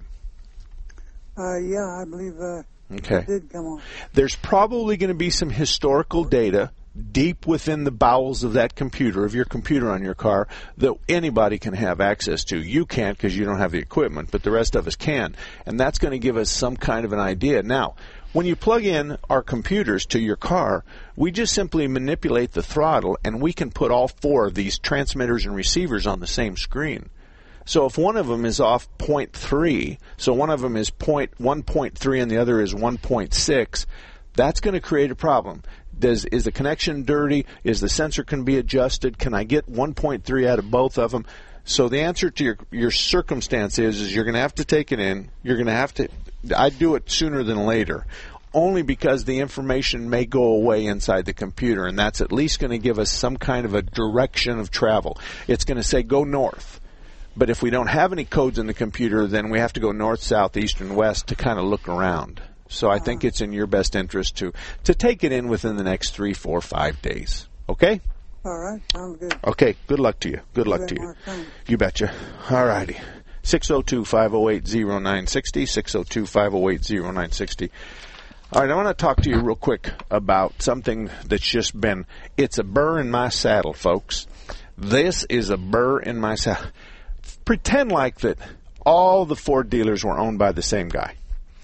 Uh, yeah, I believe uh, okay. it did come on. There's probably going to be some historical data deep within the bowels of that computer, of your computer on your car, that anybody can have access to. You can't because you don't have the equipment, but the rest of us can. And that's going to give us some kind of an idea. Now, when you plug in our computers to your car, we just simply manipulate the throttle, and we can put all four of these transmitters and receivers on the same screen. So if one of them is off zero point three, so one of them is one point three and the other is one point six, that's going to create a problem. Does is the connection dirty? Is the sensor can be adjusted? Can I get one point three out of both of them? So the answer to your your circumstance is, is you're going to have to take it in. You're going to have to. I'd do it sooner than later, only because the information may go away inside the computer, and that's at least going to give us some kind of a direction of travel. It's going to say go north. But if we don't have any codes in the computer, then we have to go north, south, east, and west to kind of look around. So I think it's in your best interest to, to take it in within the next three, four, five days. Okay? All right. Sounds good. Okay. Good luck to you. Good luck to you. You betcha. All righty. six oh two, five oh eight, oh nine six oh, six oh two, five oh eight, oh nine six oh. All right, I want to talk to you real quick about something that's just been, it's a burr in my saddle, folks. This is a burr in my saddle. Pretend like that all the Ford dealers were owned by the same guy.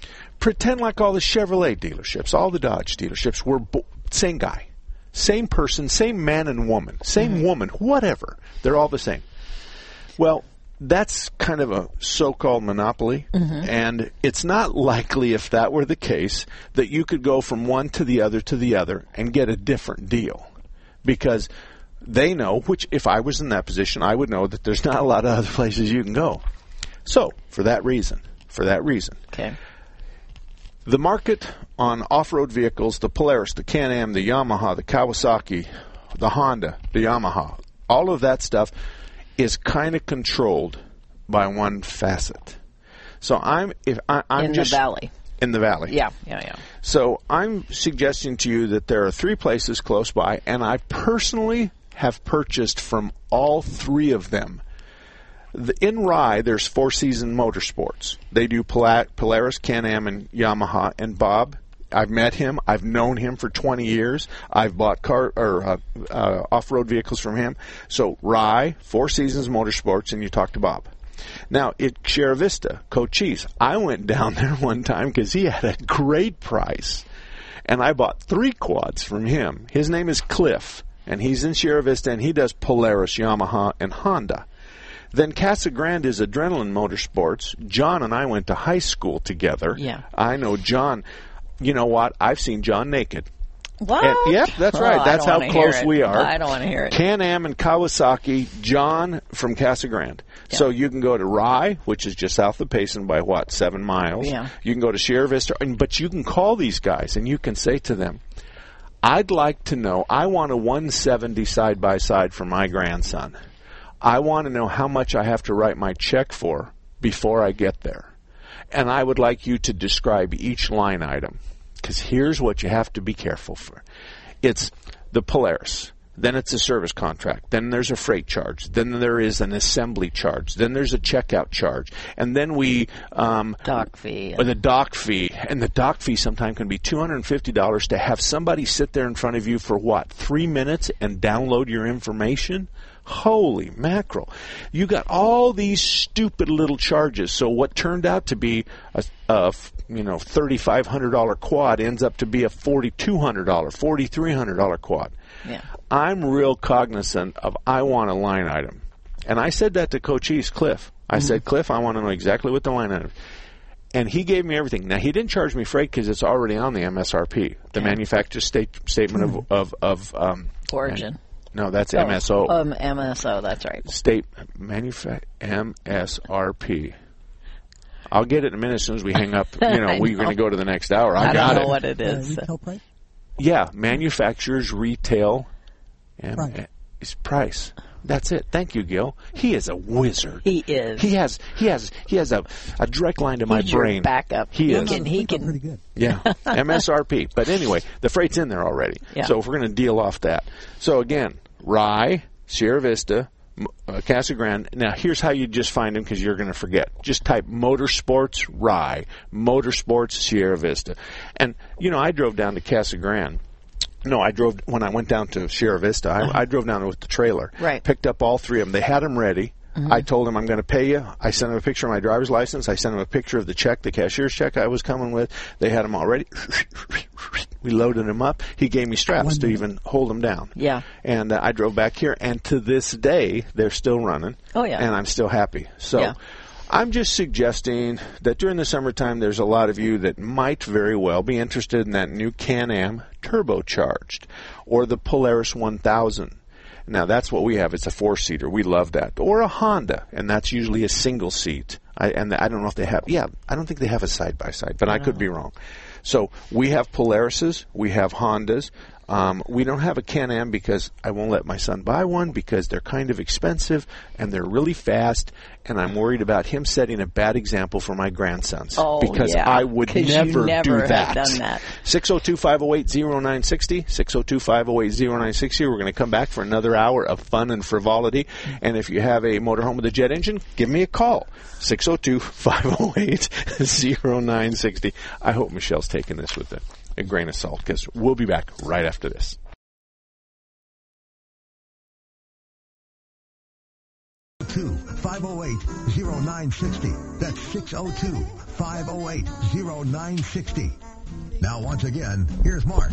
pretend like all the Chevrolet dealerships, all the Dodge dealerships were bo- same guy, same person, same man and woman, same mm-hmm. woman, whatever. They're all the same. Well, that's kind of a so-called monopoly, mm-hmm. and it's not likely, if that were the case, that you could go from one to the other to the other and get a different deal, because they know, which if I was in that position, I would know that there's not a lot of other places you can go. So, for that reason, for that reason, okay. the market on off-road vehicles, the Polaris, the Can-Am, the Yamaha, the Kawasaki, the Honda, the Yamaha, all of that stuff is kind of controlled by one facet. So I'm if I, I'm in just the valley. In the valley. Yeah, yeah, yeah. So I'm suggesting to you that there are three places close by, and I personally have purchased from all three of them. The, in Rye, there's Four Season Motorsports. They do Pol- Polaris, Can-Am, and Yamaha. And Bob, I've met him. I've known him for twenty years. I've bought car or uh, uh, off-road vehicles from him. So Rye, Four Seasons Motorsports, and you talk to Bob. Now, at Sierra Vista, Cochise, I went down there one time because he had a great price. And I bought three quads from him. His name is Cliff, and he's in Sierra Vista, and he does Polaris, Yamaha, and Honda. Then Casa Grande is Adrenaline Motorsports. John and I went to high school together. Yeah. I know John. You know what? I've seen John naked. What? And, yep, that's right. Oh, that's how close we are. I don't want to hear it. Can-Am and Kawasaki, John from Casa Grande. Yeah. So you can go to Rye, which is just south of Payson by, what, seven miles. Yeah. You can go to Sierra Vista. But you can call these guys, and you can say to them, I'd like to know, I want a one seventy side-by-side for my grandson. I want to know how much I have to write my check for before I get there. And I would like you to describe each line item. Because here's what you have to be careful for. It's the Polaris. Then it's a service contract. Then there's a freight charge. Then there is an assembly charge. Then there's a checkout charge. And then we... Um, dock fee. Or the dock fee. And the dock fee sometimes can be two hundred fifty dollars to have somebody sit there in front of you for, what, three minutes and download your information? Holy mackerel. You got all these stupid little charges. So what turned out to be a, a you know, thirty-five hundred dollars quad ends up to be a forty-two hundred dollars, forty-three hundred dollars quad. Yeah. I'm real cognizant of I want a line item. And I said that to Cochise, Cliff. I mm-hmm. said, Cliff, I want to know exactly what the line item is. And he gave me everything. Now, he didn't charge me freight because it's already on the M S R P, the yeah. manufacturer's state, statement mm-hmm. of... of, of um, origin. No, that's oh, M S O. Um, M S O, that's right. State manufact M S R P. I'll get it in a minute as soon as we hang up. You know, we're going to go to the next hour. I, I got don't know it. what it is. Uh, retail price? Yeah, manufacturer's retail and price. Is price. That's it. Thank you, Gil. He is a wizard. He is. He has he has he has a, a direct line to my He's brain. Your backup. He, he is. Can, he can. Pretty good. Yeah, M S R P. But anyway, the freight's in there already. Yeah. So if we're going to deal off that. So again, Rye, Sierra Vista, uh, Casa Grande. Now here's how you just find them because you're going to forget. Just type Motorsports Rye, Motorsports Sierra Vista, and you know I drove down to Casa Grande. No, I drove when I went down to Sierra Vista. I, I drove down there with the trailer. Right. Picked up all three of them. They had them ready. Mm-hmm. I told them I'm going to pay you. I sent them a picture of my driver's license. I sent them a picture of the check, the cashier's check I was coming with. They had them all ready. We loaded them up. He gave me straps to even hold them down. Yeah. And uh, I drove back here, and to this day, they're still running. Oh, yeah. And I'm still happy. So. Yeah. I'm just suggesting that during the summertime, there's a lot of you that might very well be interested in that new Can-Am turbocharged or the Polaris one thousand. Now, that's what we have. It's a four-seater. We love that. Or a Honda, and that's usually a single seat. I, and I don't know if they have. Yeah, I don't think they have a side-by-side, but I, I could be wrong. So we have Polarises. We have Hondas. Um, we don't have a Can-Am because I won't let my son buy one because they're kind of expensive and they're really fast, and I'm worried about him setting a bad example for my grandsons. Oh, because yeah. I would never, never do have that. Done that. six oh two, five oh eight, oh nine six oh, six oh two, five oh eight, oh nine six oh. We're going to come back for another hour of fun and frivolity, and if you have a motorhome with a jet engine, give me a call. six oh two, five oh eight, oh nine six oh. I hope Michelle's taking this with a, a grain of salt, because we'll be back right after this. five oh eight, oh nine six oh. That's six oh two, five oh eight, five oh eight, oh nine six oh. Now, once again, here's Mark.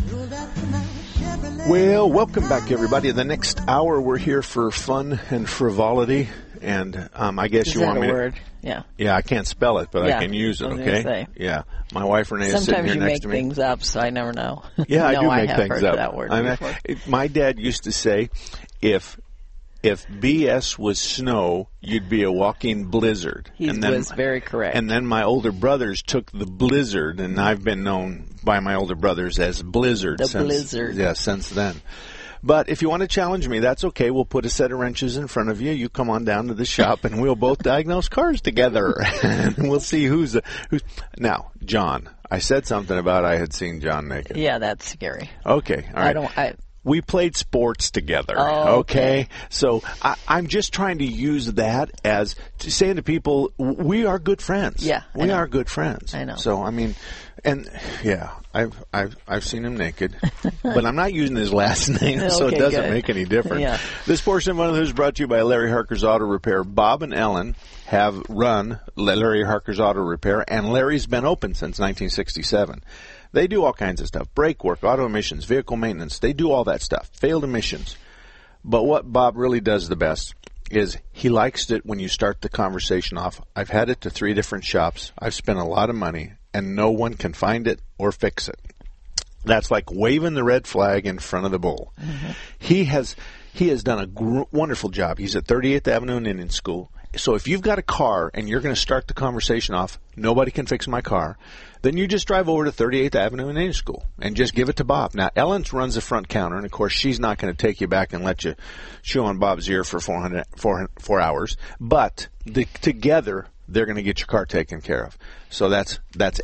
Well, welcome back, everybody. The next hour, we're here for fun and frivolity. And um, I guess is you that want a me word? to... Yeah. Yeah, I can't spell it, but yeah, I can use it, I was okay? gonna say. Yeah. My wife, Renee, is sitting Sometimes here you next make to me. things up, so I never know. Yeah, I no, do I make have things heard up. That word I mean, before. it, my dad used to say, if if B S was snow, you'd be a walking blizzard. He and then, was very correct. And then my older brothers took the blizzard, and I've been known by my older brothers as Blizzard. The since, blizzard. Yeah, since then. But if you want to challenge me, that's okay. We'll put a set of wrenches in front of you. You come on down to the shop, and we'll both diagnose cars together. And we'll see who's the, who's. Now, John, I said something about I had seen John naked. Yeah, that's scary. Okay, all right. I don't. I, We played sports together, oh, okay? okay? So I, I'm just trying to use that as to saying to people, we are good friends. Yeah, I we know. are good friends. I know. So I mean, and yeah, I've I've I've seen him naked, but I'm not using his last name, so Okay, it doesn't good. make any difference. Yeah. This portion of One of Those is brought to you by Larry Harker's Auto Repair. Bob and Ellen have run Larry Harker's Auto Repair, and Larry's been open since nineteen sixty-seven. They do all kinds of stuff. Brake work, auto emissions, vehicle maintenance. They do all that stuff. Failed emissions. But what Bob really does the best is he likes it when you start the conversation off. I've had it to three different shops. I've spent a lot of money, and no one can find it or fix it. That's like waving the red flag in front of the bull. Mm-hmm. He has he has done a gr- wonderful job. He's at thirty-eighth Avenue and Indian School. So if you've got a car and you're going to start the conversation off, nobody can fix my car, then you just drive over to thirty-eighth Avenue and Indian School and just give it to Bob. Now, Ellen runs the front counter, and, of course, she's not going to take you back and let you chew on Bob's ear for four hundred, four, four hours. But the, together, they're going to get your car taken care of. So that's that's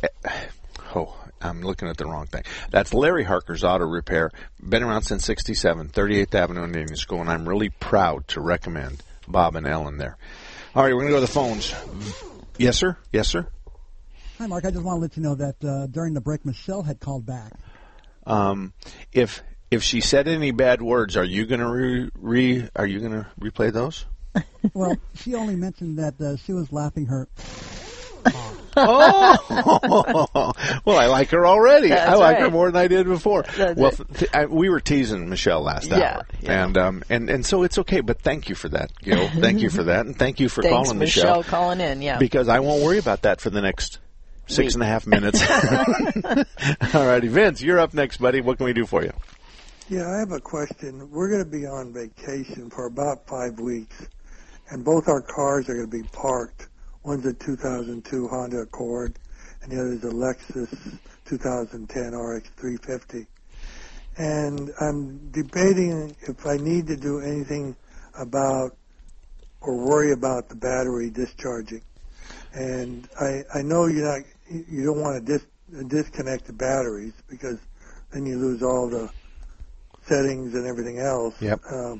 oh, I'm looking at the wrong thing. That's Larry Harker's Auto Repair. Been around since sixty-seven, thirty-eighth Avenue and Indian School, and I'm really proud to recommend Bob and Ellen there. All right, we're going to go to the phones. Yes, sir? Yes, sir? Hi, Mark. I just want to let you know that uh, during the break, Michelle had called back. Um, if if she said any bad words, are you going to re, re are you going to replay those? Well, she only mentioned that uh, she was laughing her. Oh, well, I like her already. That's I like right. her more than I did before. That's well, th- I, we were teasing Michelle last Yeah, hour, yeah. and um, and and so it's okay. But thank you for that, Gil. Thank you for that, and thank you for Thanks, calling Michelle, Michelle. calling in. Yeah, Because I won't worry about that for the next six Week. and a half minutes. All righty, Vince, you're up next, buddy. What can we do for you? Yeah, I have a question. We're going to be on vacation for about five weeks, and both our cars are going to be parked. One's a two thousand two Honda Accord, and the other's a Lexus two thousand ten R X three fifty. And I'm debating if I need to do anything about or worry about the battery discharging. And I, I know you're not, you don't want to dis, disconnect the batteries because then you lose all the settings and everything else. Yep. Um,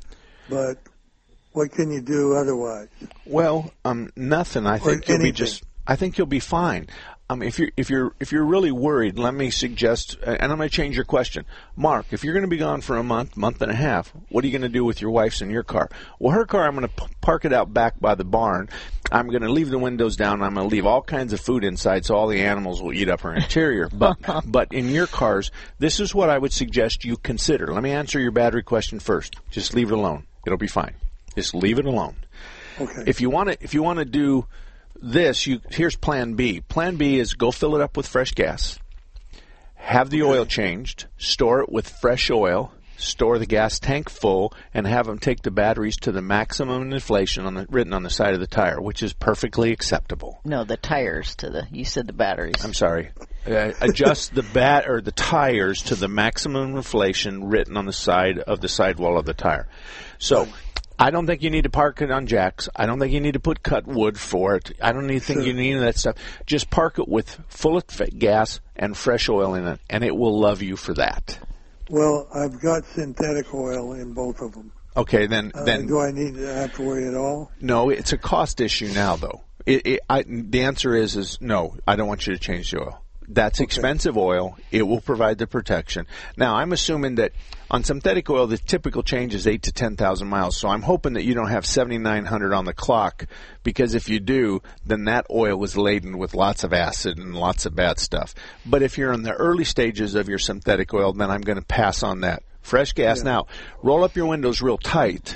but what can you do otherwise? Well, um, nothing. I think Or you'll be anything. just. I think you'll be fine. Um, if you're if you're if you're really worried, let me suggest, and I'm going to change your question, Mark. If you're going to be gone for a month, month and a half, what are you going to do with your wife's and your car? Well, her car, I'm going to p- park it out back by the barn. I'm going to leave the windows down. I'm going to leave all kinds of food inside, so all the animals will eat up her interior. But but in your cars, this is what I would suggest you consider. Let me answer your battery question first. Just leave it alone. It'll be fine. Just leave it alone. Okay. If you want to, if you want to do this, you here's Plan B. Plan B is go fill it up with fresh gas, have the oil changed, store it with fresh oil, store the gas tank full, and have them take the batteries to the maximum inflation on the, written on the side of the tire, which is perfectly acceptable. no, the tires to the. You said the batteries. I'm sorry. Uh, adjust the bat or the tires to the maximum inflation written on the side of the sidewall of the tire. So, I don't think you need to park it on jacks. I don't think you need to put cut wood for it. I don't need, think Sure. you need any of that stuff. Just park it with full of f- gas and fresh oil in it, and it will love you for that. Well, I've got synthetic oil in both of them. Okay, then Uh, then do I need to have to worry at all? no, it's a cost issue now, though. It, it, I, the answer is is no. I don't want you to change the oil. That's expensive oil. It will provide the protection. Now, I'm assuming that on synthetic oil, the typical change is eight to ten thousand miles. So I'm hoping that you don't have seventy-nine hundred on the clock, because if you do, then that oil was laden with lots of acid and lots of bad stuff. But if you're in the early stages of your synthetic oil, then I'm going to pass on that. Fresh gas. Yeah. Now, roll up your windows real tight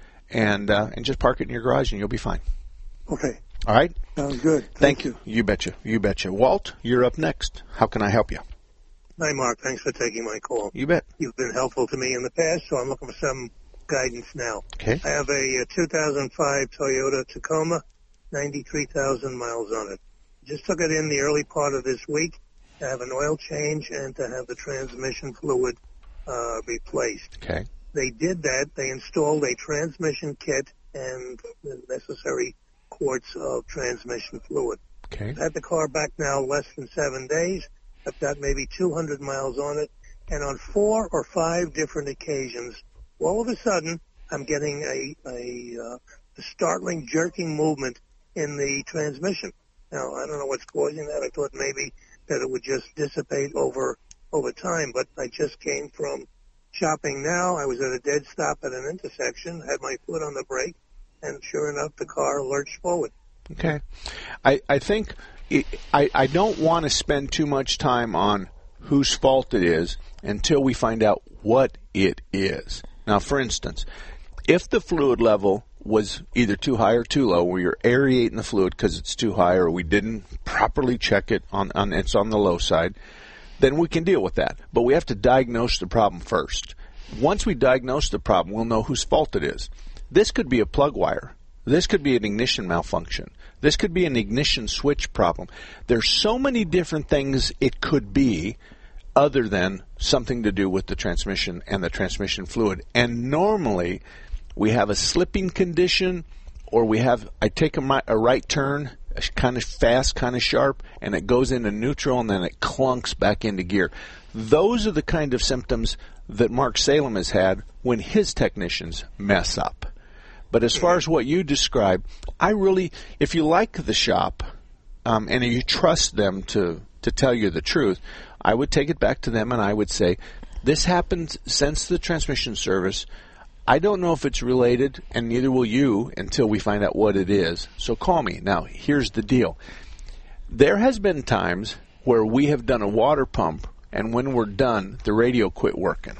and uh, and just park it in your garage, and you'll be fine. Okay. All right? Sounds good. Thank, Thank you. You betcha. You betcha. Walt, you're up next. How can I help you? Hi, Mark. Thanks for taking my call. You bet. You've been helpful to me in the past, so I'm looking for some guidance now. Okay. I have a, a two thousand five Toyota Tacoma, ninety-three thousand miles on it. Just took it in the early part of this week to have an oil change and to have the transmission fluid uh, replaced. Okay. They did that. They installed a transmission kit and the necessary quarts of transmission fluid. Okay. I've had the car back now less than seven days. I've got maybe two hundred miles on it, and on four or five different occasions, all of a sudden, I'm getting a, a, uh, a startling jerking movement in the transmission. Now, I don't know what's causing that. I thought maybe that it would just dissipate over over time, but I just came from shopping now. I was at a dead stop at an intersection, had my foot on the brake, and sure enough, the car lurched forward. Okay. I, I think it, I, I don't want to spend too much time on whose fault it is until we find out what it is. Now, for instance, if the fluid level was either too high or too low, where you're aerating the fluid because it's too high, or we didn't properly check it, on, on it's on the low side, then we can deal with that. But we have to diagnose the problem first. Once we diagnose the problem, we'll know whose fault it is. This could be a plug wire. This could be an ignition malfunction. This could be an ignition switch problem. There's so many different things it could be other than something to do with the transmission and the transmission fluid. And normally we have a slipping condition, or we have, I take a, a right turn, kind of fast, kind of sharp, and it goes into neutral, and then it clunks back into gear. Those are the kind of symptoms that Mark Salem has had when his technicians mess up. But as far as what you describe, I really, if you like the shop um, and you trust them to, to tell you the truth, I would take it back to them and I would say, this happened since the transmission service. I don't know if it's related, and neither will you until we find out what it is. So call me. Now, here's the deal. There has been times where we have done a water pump, and when we're done, the radio quit working.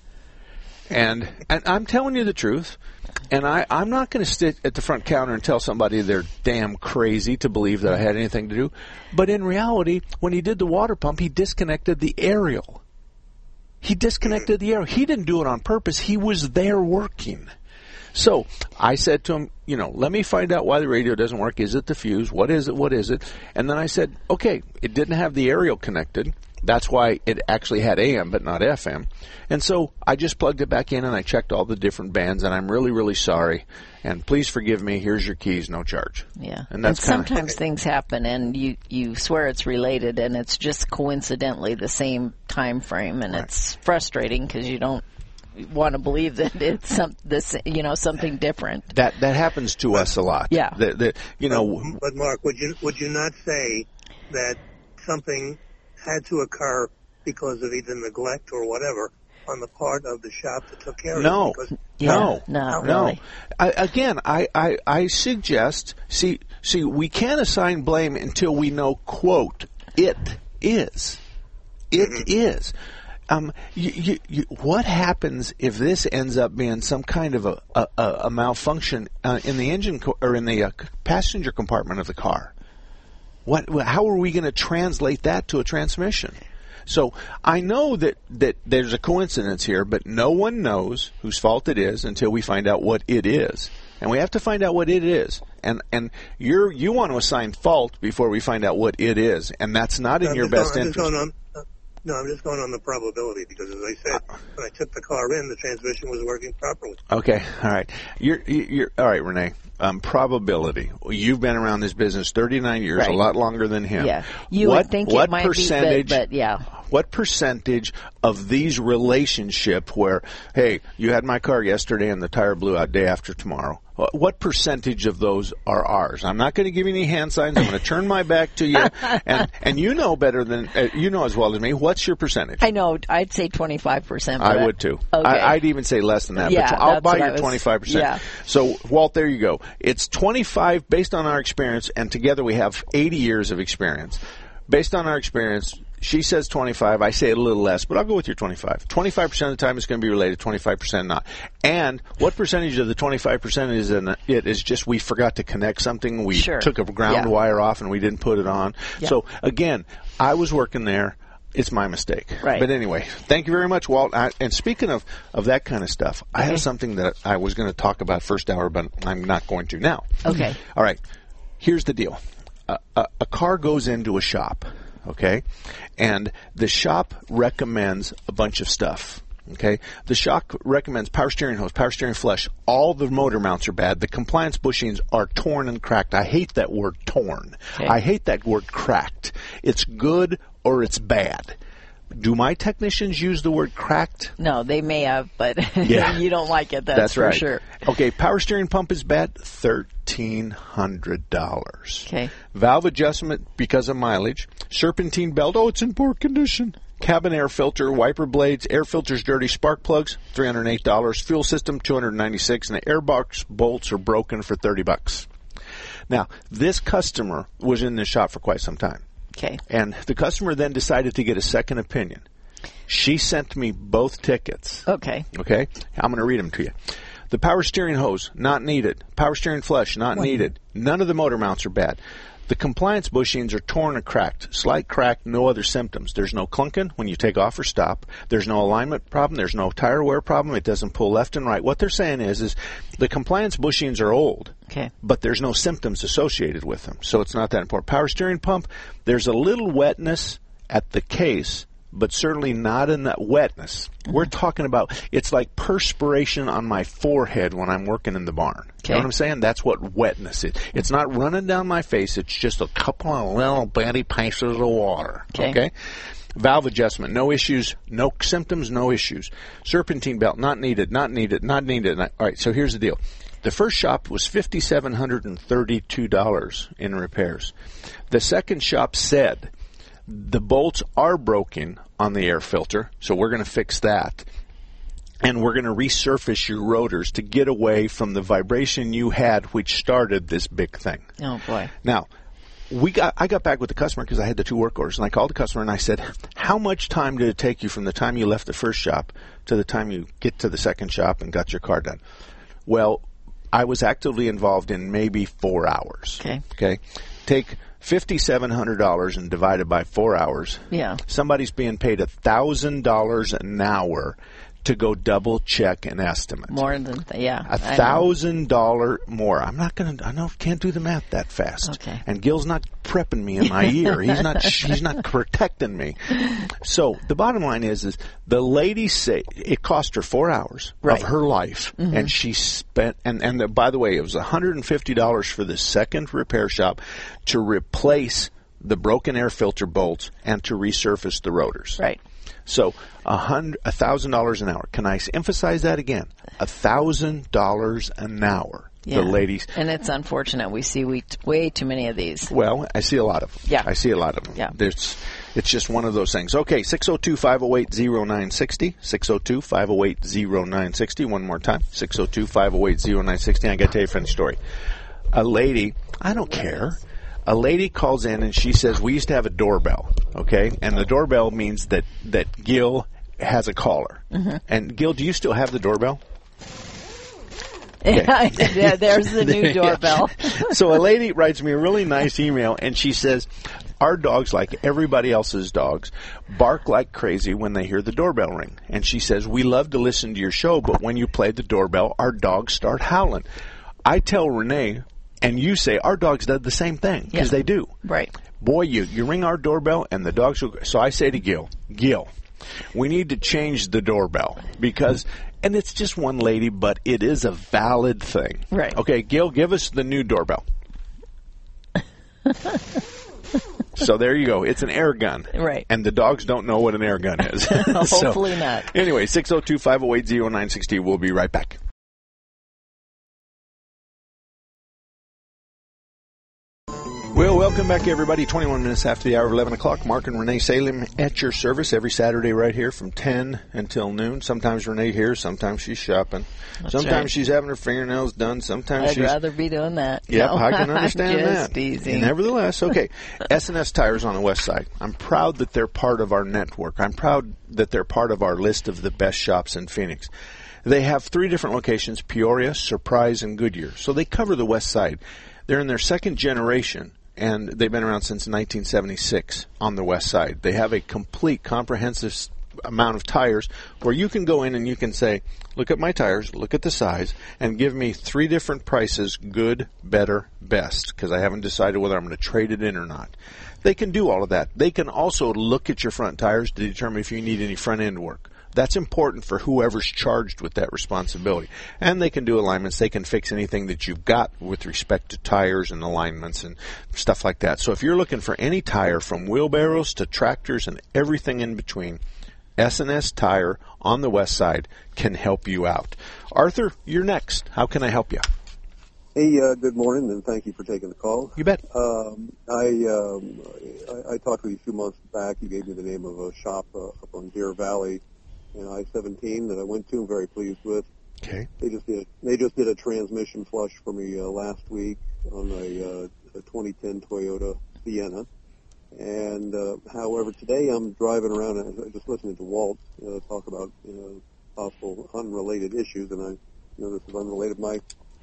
And, and I'm telling you the truth. And I, I'm not going to sit at the front counter and tell somebody they're damn crazy to believe that I had anything to do. But in reality, when he did the water pump, he disconnected the aerial. He disconnected the aerial. He didn't do it on purpose. He was there working. So I said to him, you know, let me find out why the radio doesn't work. Is it the fuse? What is it? What is it? And then I said, okay, it didn't have the aerial connected. That's why it actually had A M but not F M. And so I just plugged it back in and I checked all the different bands, and I'm really, really sorry. And please forgive me. Here's your keys, no charge. Yeah. And, that's and sometimes kinda, things happen and you, you swear it's related and it's just coincidentally the same time frame, and right. It's frustrating because you don't want to believe that it's some this you know something different. That that happens to us a lot. Yeah. The, the, you know. But, but Mark, would you would you not say that something had to occur because of either neglect or whatever on the part of the shop that took care no. of it? Yeah, no, no, no. really. I, again, I, I, I suggest, see, see, we can't assign blame until we know, quote, it is. It mm-hmm. is. Um, you, you, you, what happens if this ends up being some kind of a, a, a malfunction uh, in the engine co- or in the uh, passenger compartment of the car? What? How are we going to translate that to a transmission? So I know that, that there's a coincidence here, but no one knows whose fault it is until we find out what it is. And we have to find out what it is. And and you're you want to assign fault before we find out what it is, and that's not in I'm your best going, interest. On, uh, no, I'm just going on the probability because, as I said, when I took the car in, the transmission was working properly. Okay, all right. You're you're all right, Renee. Um, probability. You've been around this business thirty-nine years, right. a lot longer than him. Yeah, you what, would think what it might percentage, be, but, but yeah. What percentage of these relationships where, hey, you had my car yesterday and the tire blew out day after tomorrow, what percentage of those are ours? I'm not going to give you any hand signs. I'm going to turn my back to you, and and you know better than uh, you know as well as me. What's your percentage? I know. I'd say twenty-five percent. I would too. Okay. I, I'd even say less than that. Yeah, but I'll that's buy what I your was- twenty-five percent. yeah. So, Walt, there you go. It's twenty-five based on our experience, and together we have eighty years of experience. Based on our experience, she says twenty-five. I say a little less, but I'll go with your twenty-five. twenty-five percent of the time it's going to be related, twenty-five percent not. And what percentage of the twenty-five percent is in it is just we forgot to connect something. We Sure. took a ground Yeah. wire off and we didn't put it on. Yeah. So, again, I was working there. It's my mistake. Right. But anyway, thank you very much, Walt. I, and speaking of, of that kind of stuff, I Okay. have something that I was going to talk about first hour, but I'm not going to now. Okay. All right. Here's the deal. A, a, a car goes into a shop, okay? And the shop recommends a bunch of stuff. Okay, the shop recommends power steering hose, power steering flush. All the motor mounts are bad. The compliance bushings are torn and cracked. I hate that word torn. Okay. I hate that word cracked. It's good or it's bad. Do my technicians use the word cracked? No, they may have, but Yeah. you don't like it. That's, That's for right. sure. Okay, power steering pump is bad. Thirteen hundred dollars. Okay. Valve adjustment because of mileage. Serpentine belt. Oh, it's in poor condition. Cabin air filter, wiper blades, air filters dirty, spark plugs, three hundred eight dollars. Fuel system, two hundred ninety-six dollars, and the airbox bolts are broken for thirty bucks. Now, this customer was in the shop for quite some time. Okay. And the customer then decided to get a second opinion. She sent me both tickets. Okay. Okay? I'm going to read them to you. The power steering hose, not needed. Power steering flush, not needed. None of the motor mounts are bad. The compliance bushings are torn or cracked. Slight crack, no other symptoms. There's no clunking when you take off or stop. There's no alignment problem. There's no tire wear problem. It doesn't pull left and right. What they're saying is, is the compliance bushings are old, Okay. but there's no symptoms associated with them. So it's not that important. Power steering pump, there's a little wetness at the case, but certainly not in that wetness. Mm-hmm. We're talking about, it's like perspiration on my forehead when I'm working in the barn. Okay. You know what I'm saying? That's what wetness is. It's not running down my face. It's just a couple of little bitty pieces of water. Okay. Okay? Valve adjustment, no issues, no symptoms, no issues. Serpentine belt, not needed, not needed, not needed. All right, so here's the deal. The first shop was five thousand seven hundred thirty-two dollars in repairs. The second shop said the bolts are broken on the air filter, so we're going to fix that. And we're going to resurface your rotors to get away from the vibration you had, which started this big thing. Oh boy. Now, we got I got back with the customer because I had the two work orders, and I called the customer and I said, how much time did it take you from the time you left the first shop to the time you get to the second shop and got your car done? Well, I was actively involved in maybe four hours. Okay. Okay. Take five thousand seven hundred dollars and divide it by four hours. Yeah. Somebody's being paid one thousand dollars an hour to go double check an estimate. More than th- yeah. A I know. thousand dollar more. I'm not gonna. I know can't do the math that fast. Okay. And Gil's not prepping me in my ear. He's not. He's not protecting me. So the bottom line is, is the lady say it cost her four hours Right. of her life, Mhm. and she spent. And and the, by the way, it was one hundred and fifty dollars for the second repair shop to replace the broken air filter bolts and to resurface the rotors. Right. So a hundred, a thousand dollars an hour. Can I s- emphasize that again? A thousand dollars an hour. Yeah. The ladies. And it's unfortunate. We see we way too many of these. Well, I see a lot of them. Yeah. I see a lot of them. Yeah. There's, it's just one of those things. Okay, six oh two, five oh eight, oh nine six oh. six oh two, five oh eight, oh nine six oh. One more time. six oh two, five oh eight, oh nine six oh. I got to tell you a funny story. A lady, I don't care. A lady calls in and she says, we used to have a doorbell, okay? And the doorbell means that, that Gil has a caller. Mm-hmm. And Gil, do you still have the doorbell? Yeah, there's the new doorbell. So a lady writes me a really nice email, and she says, our dogs, like everybody else's dogs, bark like crazy when they hear the doorbell ring. And she says, we love to listen to your show, but when you play the doorbell, our dogs start howling. I tell Renee, and you say, our dogs do the same thing, because Yeah. they do. Right. Boy, you, you ring our doorbell, and the dogs will... So I say to Gil, Gil, we need to change the doorbell, because... And it's just one lady, but it is a valid thing. Right. Okay, Gil, give us the new doorbell. So there you go. It's an air gun. Right. And the dogs don't know what an air gun is. Hopefully so, not. Anyway, six oh two, five oh eight, oh nine six oh. We'll be right back. Well, welcome back, everybody. twenty-one minutes after the hour of eleven o'clock. Mark and Renee Salem at your service every Saturday right here from ten until noon. Sometimes Renee here, sometimes she's shopping. That's sometimes right. she's having her fingernails done. Sometimes I'd she's... rather be doing that. Yep, no, I can understand just that. Easy. Nevertheless, okay. S and S Tires on the west side. I'm proud that they're part of our network. I'm proud that they're part of our list of the best shops in Phoenix. They have three different locations, Peoria, Surprise, and Goodyear. So they cover the west side. They're in their second generation, and they've been around since nineteen seventy-six on the west side. They have a complete, comprehensive amount of tires where you can go in and you can say, look at my tires, look at the size, and give me three different prices, good, better, best, because I haven't decided whether I'm going to trade it in or not. They can do all of that. They can also look at your front tires to determine if you need any front-end work. That's important for whoever's charged with that responsibility. And they can do alignments. They can fix anything that you've got with respect to tires and alignments and stuff like that. So if you're looking for any tire, from wheelbarrows to tractors and everything in between, S and S Tire on the west side can help you out. Arthur, you're next. How can I help you? Hey, uh, good morning, and thank you for taking the call. You bet. Um, I, um, I I talked with you a few months back. You gave me the name of a shop uh, up on Deer Valley in I seventeen that I went to. I'm very pleased with. Okay. They just did they just did a transmission flush for me uh, last week on a, uh, a twenty ten Toyota Sienna. And uh, however, today I'm driving around and just listening to Walt uh, talk about you know possible unrelated issues, and I you know this is unrelated. My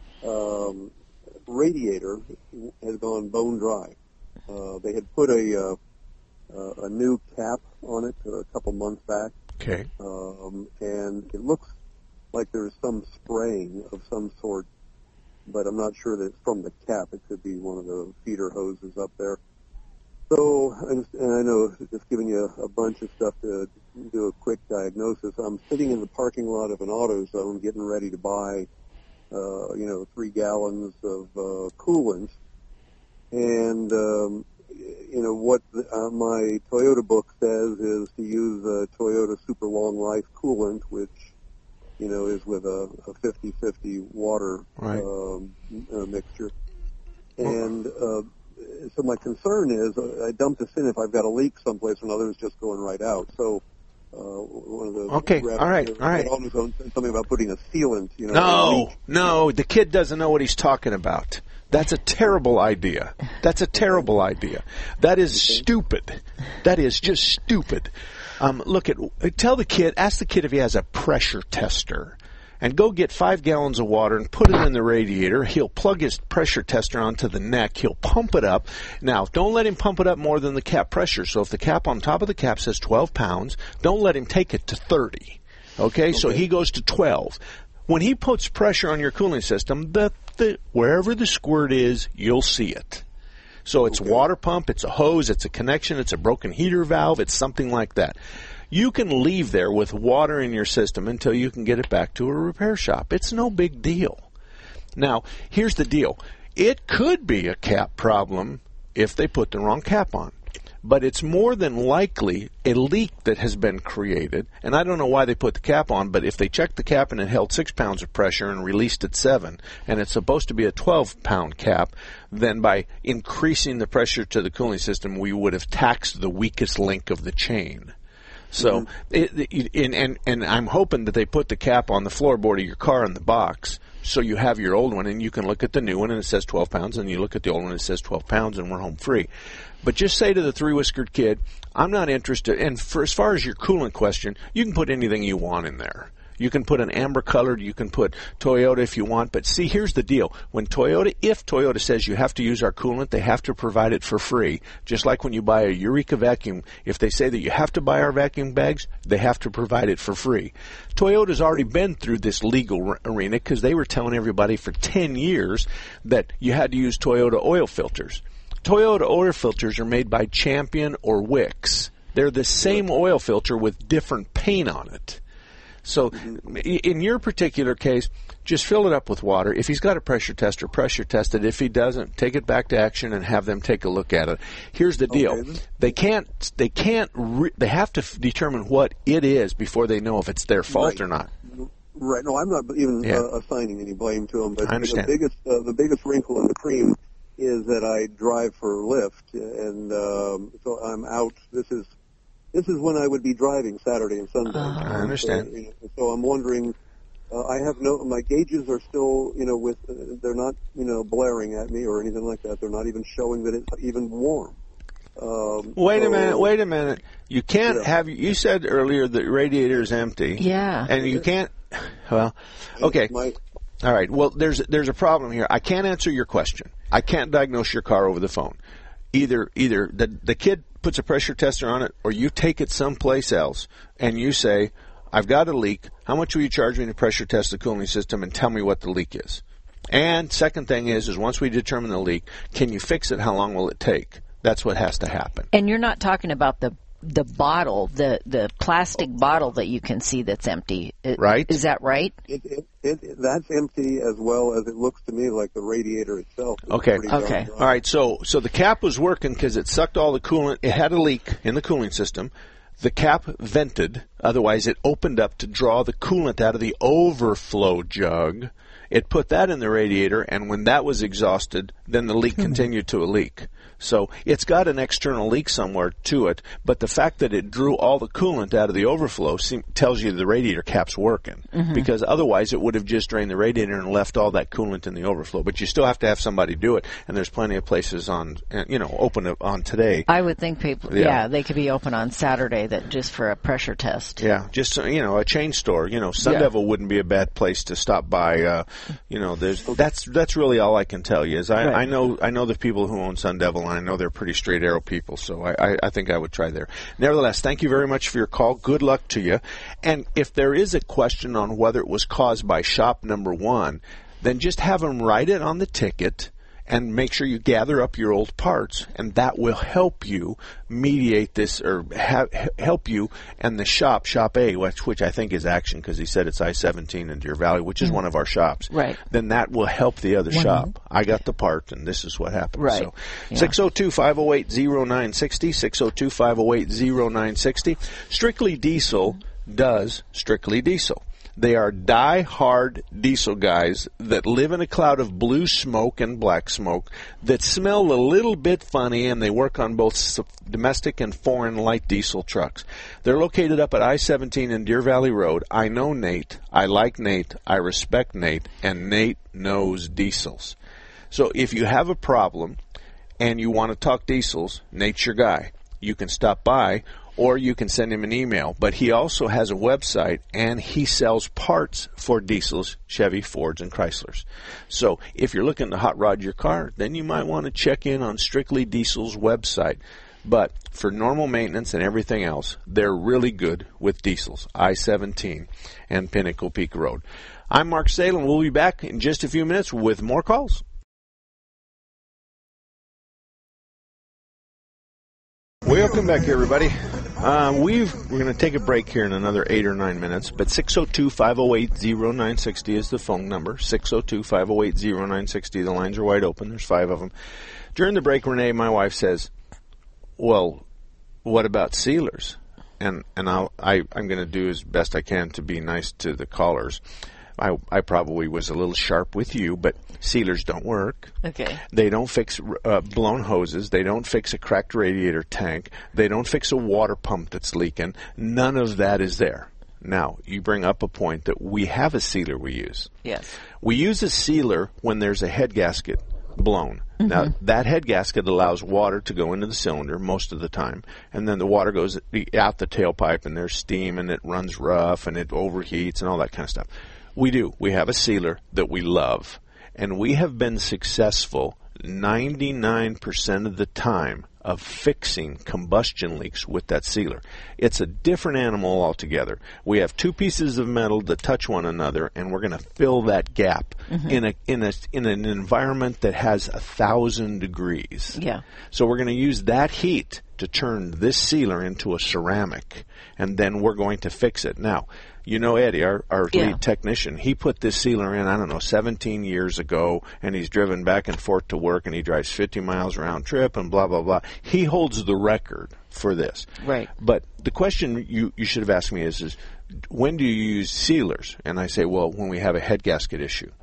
um, radiator has gone bone dry. Uh, they had put a uh, uh, a new cap on it a couple months back. Okay. Um, and it looks like there's some spraying of some sort, but I'm not sure that it's from the cap. It could be one of the feeder hoses up there. So, and, and I know just giving you a, a bunch of stuff to do a quick diagnosis. I'm sitting in the parking lot of an AutoZone getting ready to buy, uh, you know, three gallons of uh, coolant, and um, you know, what the, uh, my Toyota book says is to use a Toyota Super Long Life coolant, which, you know, is with a, a fifty-fifty water right. um, uh, mixture. And uh, so my concern is uh, I dump this in if I've got a leak someplace or another, it's just going right out. So uh, one of the okay, all right, all right. said something about putting a sealant, you know. No, no, the kid doesn't know what he's talking about. That's a terrible idea. That's a terrible idea. That is stupid. That is just stupid. Um, look at, tell the kid, ask the kid if he has a pressure tester, and go get five gallons of water and put it in the radiator. He'll plug his pressure tester onto the neck. He'll pump it up. Now, don't let him pump it up more than the cap pressure. So if the cap on top of the cap says twelve pounds, don't let him take it to thirty. Okay, okay. So he goes to twelve. When he puts pressure on your cooling system, the, the wherever the squirt is, you'll see it. So it's okay. water pump, it's a hose, it's a connection, it's a broken heater valve, it's something like that. You can leave there with water in your system until you can get it back to a repair shop. It's no big deal. Now, here's the deal. It could be a cap problem if they put the wrong cap on. But it's more than likely a leak that has been created, and I don't know why they put the cap on, but if they checked the cap and it held six pounds of pressure and released at seven, and it's supposed to be a twelve-pound cap, then by increasing the pressure to the cooling system, we would have taxed the weakest link of the chain. So, mm-hmm. it, it, and, and, and I'm hoping that they put the cap on the floorboard of your car in the box, so you have your old one, and you can look at the new one, and it says twelve pounds, and you look at the old one, and it says twelve pounds, and we're home free. But just say to the three-whiskered kid, I'm not interested. And for as far as your coolant question, you can put anything you want in there. You can put an amber-colored, you can put Toyota if you want. But see, here's the deal. When Toyota, if Toyota says you have to use our coolant, they have to provide it for free. Just like when you buy a Eureka vacuum, if they say that you have to buy our vacuum bags, they have to provide it for free. Toyota's already been through this legal arena because they were telling everybody for ten years that you had to use Toyota oil filters. Toyota oil filters are made by Champion or Wix. They're the same oil filter with different paint on it. So in your particular case, just fill it up with water. If he's got a pressure tester, pressure test it. If he doesn't, take it back to Action and have them take a look at it. Here's the deal. Okay. They can't, they can't, re- they have to f- determine what it is before they know if it's their fault right. or not. Right. No, I'm not even yeah. uh, assigning any blame to them. But I understand. the biggest, uh, the biggest wrinkle in the cream is that I drive for Lyft, and um, so I'm out. This is this is when I would be driving Saturday and Sunday. Uh, I understand. So, so I'm wondering. Uh, I have no. My gauges are still, you know, with. Uh, they're not, you know, blaring at me or anything like that. They're not even showing that it's even warm. Um, wait so, a minute. Wait a minute. You can't yeah. have. You said earlier the radiator is empty. Yeah. And you can't. Well, okay. My, All right. Well, there's there's a problem here. I can't answer your question. I can't diagnose your car over the phone. Either either the the kid puts a pressure tester on it, or you take it someplace else and you say, I've got a leak. How much will you charge me to pressure test the cooling system and tell me what the leak is? And second thing is, is once we determine the leak, can you fix it? How long will it take? That's what has to happen. And you're not talking about the the bottle, the the plastic bottle that you can see that's empty, right? Is that right? It, it, it, that's empty as well as it looks to me like the radiator itself. Okay. Okay. All right. So so the cap was working because it sucked all the coolant. It had a leak in the cooling system. The cap vented, otherwise it opened up to draw the coolant out of the overflow jug. It put that in the radiator, and when that was exhausted, then the leak continued to a leak. So it's got an external leak somewhere to it, but the fact that it drew all the coolant out of the overflow seem, tells you the radiator cap's working, mm-hmm. because otherwise it would have just drained the radiator and left all that coolant in the overflow. But you still have to have somebody do it, and there's plenty of places on, you know, open on today. I would think people, yeah, yeah they could be open on Saturday that just for a pressure test. Yeah, just, you know, a chain store. You know, Sun yeah. Devil wouldn't be a bad place to stop by. Uh, you know, there's that's that's really all I can tell you is I, right. I know I know the people who own Sun Devil, and I know they're pretty straight arrow people, so I, I, I think I would try there. Nevertheless, thank you very much for your call. Good luck to you. And if there is a question on whether it was caused by shop number one, then just have them write it on the ticket and make sure you gather up your old parts, and that will help you mediate this, or ha- help you and the shop, Shop A, which, which I think is Action, because he said it's I seventeen in Deer Valley, which is mm-hmm. one of our shops. Right. Then that will help the other one shop. minute. I got the part, and this is what happened. Right. So, six oh two, five oh eight, oh nine six oh, six oh two, five oh eight, oh nine six oh. Strictly Diesel does Strictly Diesel. They are die-hard diesel guys that live in a cloud of blue smoke and black smoke that smell a little bit funny, and they work on both domestic and foreign light diesel trucks. They're located up at I seventeen and Deer Valley Road. I know Nate. I like Nate. I respect Nate. And Nate knows diesels. So if you have a problem and you want to talk diesels, Nate's your guy. You can stop by, or you can send him an email. But he also has a website, and he sells parts for diesels, Chevy, Fords, and Chryslers. So if you're looking to hot rod your car, then you might want to check in on Strictly Diesel's website. But for normal maintenance and everything else, they're really good with diesels, I seventeen and Pinnacle Peak Road. I'm Mark Salem. We'll be back in just a few minutes with more calls. Welcome back, everybody. Um, we've, we're going to take a break here in another eight or nine minutes, but six oh two, five oh eight, oh nine six oh is the phone number. six oh two, five oh eight, oh nine six oh. The lines are wide open. There's five of them. During the break, Renee, my wife, says, well, what about sealers? And and I'll, I, I'm going to do as best I can to be nice to the callers. I, I probably was a little sharp with you, but sealers don't work. Okay. They don't fix uh, blown hoses. They don't fix a cracked radiator tank. They don't fix a water pump that's leaking. None of that is there. Now, you bring up a point that we have a sealer we use. Yes. We use a sealer when there's a head gasket blown. Mm-hmm. Now, that head gasket allows water to go into the cylinder most of the time, and then the water goes out the tailpipe, and there's steam, and it runs rough, and it overheats, and all that kind of stuff. We do. We have a sealer that we love, and we have been successful ninety-nine percent of the time of fixing combustion leaks with that sealer. It's a different animal altogether. We have two pieces of metal that touch one another, and we're going to fill that gap mm-hmm. in a in a in an environment that has a thousand degrees. Yeah. So we're going to use that heat to turn this sealer into a ceramic, and then we're going to fix it. Now, you know Eddie, our, our yeah. lead technician, he put this sealer in, I don't know, seventeen years ago, and he's driven back and forth to work, and he drives fifty miles round trip, and blah, blah, blah. He holds the record for this. Right. But the question you, you should have asked me is, is, when do you use sealers? And I say, well, when we have a head gasket issue.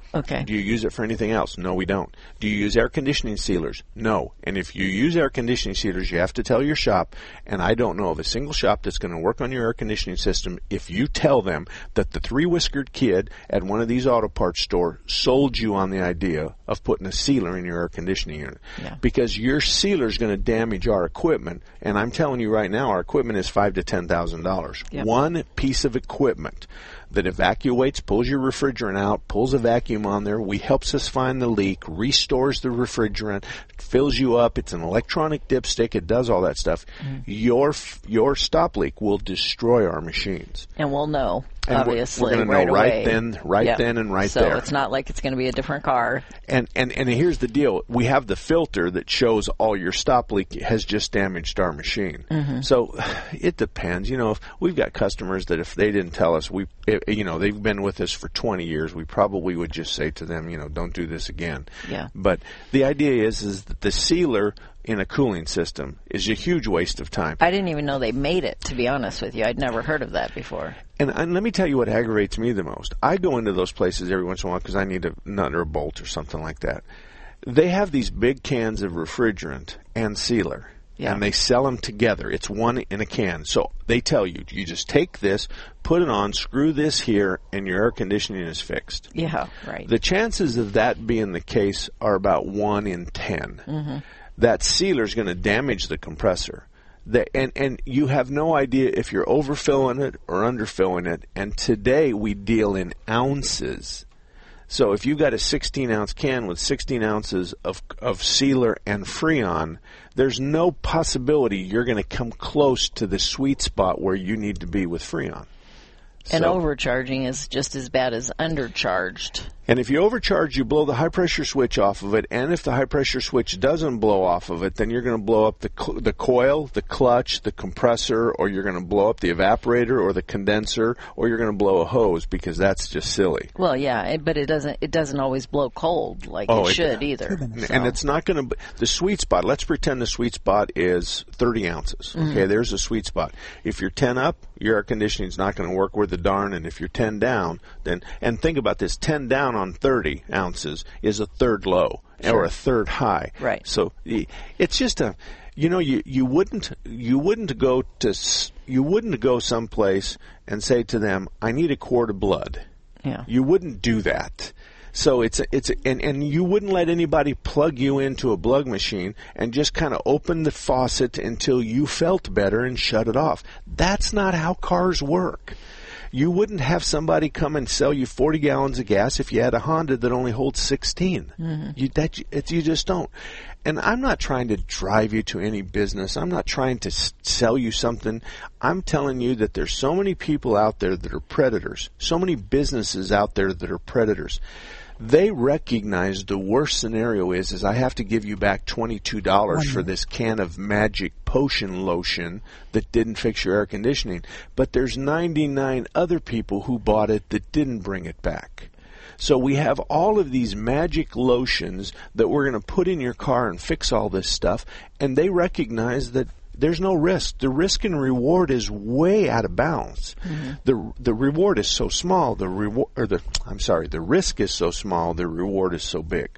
Okay. Do you use it for anything else? No, we don't. Do you use air conditioning sealers? No. And if you use air conditioning sealers, you have to tell your shop, and I don't know of a single shop that's going to work on your air conditioning system if you tell them that the three-whiskered kid at one of these auto parts stores sold you on the idea of putting a sealer in your air conditioning unit. Yeah. Because your sealer is going to damage our equipment, and I'm telling you right now, our equipment is five to ten thousand dollars. Yep. One piece of equipment that evacuates, pulls your refrigerant out, pulls a vacuum on there, we helps us find the leak, restores the refrigerant, fills you up. It's an electronic dipstick. It does all that stuff. Mm. Your your stop leak will destroy our machines. And we'll know, and obviously, we're, we're going right to know right away. then, right yep. then, and right so there. So it's not like it's going to be a different car. And, and and here's the deal: we have the filter that shows all your stop leak has just damaged our machine. Mm-hmm. So it depends. You know, if we've got customers that if they didn't tell us, we, it, you know, they've been with us for twenty years, we probably would just say to them, you know, don't do this again. Yeah. But the idea is, is that the sealer in a cooling system is a huge waste of time. I didn't even know they made it, to be honest with you. I'd never heard of that before. And, and let me tell you what aggravates me the most. I go into those places every once in a while because I need a nut or a bolt or something like that. They have these big cans of refrigerant and sealer. Yeah. And they sell them together. It's one in a can. So they tell you, you just take this, put it on, screw this here, and your air conditioning is fixed. Yeah, right. The chances of that being the case are about one in ten. Mm-hmm. That sealer is going to damage the compressor. The, and, and you have no idea if you're overfilling it or underfilling it. And today we deal in ounces. So if you've got a sixteen ounce can with sixteen ounces of, of sealer and Freon, there's no possibility you're going to come close to the sweet spot where you need to be with Freon. And so, overcharging is just as bad as undercharged. And if you overcharge, you blow the high-pressure switch off of it, and if the high-pressure switch doesn't blow off of it, then you're going to blow up the cl- the coil, the clutch, the compressor, or you're going to blow up the evaporator or the condenser, or you're going to blow a hose, because that's just silly. Well, yeah, it, but it doesn't it doesn't always blow cold like oh, it it should either. And, so. and it's not going to – the sweet spot, let's pretend the sweet spot is thirty ounces. Okay, mm-hmm. There's a sweet spot. If you're ten up, your air conditioning is not going to work worth a darn, and if you're ten down, then – and think about this, ten down on thirty ounces is a third low sure. or a third high. Right. So it's just a, you know, you, you wouldn't you wouldn't go to you wouldn't go someplace and say to them, I need a quart of blood. Yeah. You wouldn't do that. So it's a, it's a, and and you wouldn't let anybody plug you into a plug machine and just kind of open the faucet until you felt better and shut it off. That's not how cars work. You wouldn't have somebody come and sell you forty gallons of gas if you had a Honda that only holds sixteen. Mm-hmm. You, that, it, you just don't. And I'm not trying to drive you to any business. I'm not trying to s- sell you something. I'm telling you that there's so many people out there that are predators, so many businesses out there that are predators. They recognize the worst scenario is, is I have to give you back twenty-two dollars for this can of magic potion lotion that didn't fix your air conditioning. But there's ninety-nine other people who bought it that didn't bring it back. So we have all of these magic lotions that we're going to put in your car and fix all this stuff, and they recognize that there's no risk. The risk and reward is way out of bounds. Mm-hmm. The the reward is so small. The reward, or the I'm sorry, the risk is so small. The reward is so big.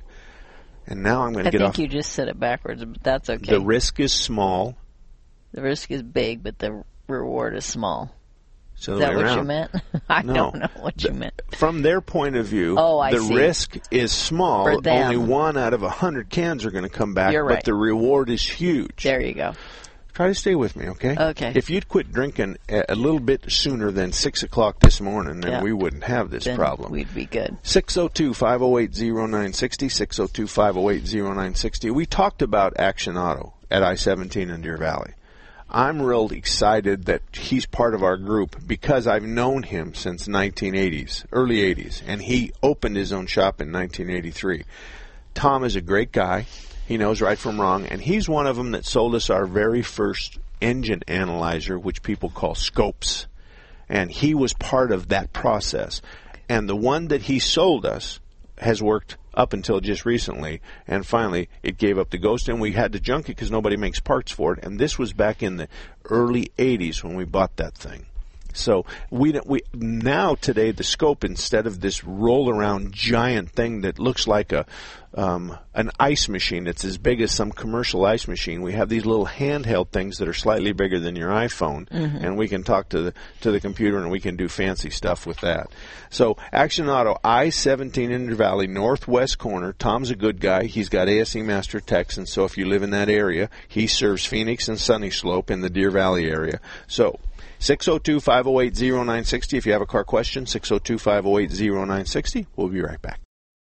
And now I'm going to I get think off. you just said it backwards, but that's okay. The risk is small. The risk is big, but the reward is small. So is that what around. you meant? I no. don't know what the, you meant. From their point of view, oh, I the see. risk is small. For them. Only one out of a hundred cans are going to come back, You're right. but the reward is huge. There you go. Try to stay with me, okay? Okay. If you'd quit drinking a, a little bit sooner than six o'clock this morning, then yeah. we wouldn't have this then problem. We'd be good. six oh two, five oh eight, oh nine six oh, six oh two, five oh eight, oh nine six oh. We talked about Action Auto at I seventeen in Deer Valley. I'm real excited that he's part of our group because I've known him since nineteen eighties, early eighties, and he opened his own shop in nineteen eighty-three. Tom is a great guy. He knows right from wrong, and he's one of them that sold us our very first engine analyzer, which people call scopes. And he was part of that process. And the one that he sold us has worked up until just recently, and finally it gave up the ghost, and we had to junk it because nobody makes parts for it. And this was back in the early eighties when we bought that thing. So we don't- we now today the scope, instead of this roll around giant thing that looks like a um, an ice machine, it's as big as some commercial ice machine. We have these little handheld things that are slightly bigger than your iPhone, Mm-hmm. and we can talk to the to the computer and we can do fancy stuff with that. So Action Auto, I seventeen Inter Valley, northwest corner. Tom's a good guy. He's got A S E Master Techs, and so if you live in that area, he serves Phoenix and Sunny Slope in the Deer Valley area. So six oh two, five oh eight, oh nine six oh if you have a car question, six oh two, five oh eight, oh nine six oh. We'll be right back.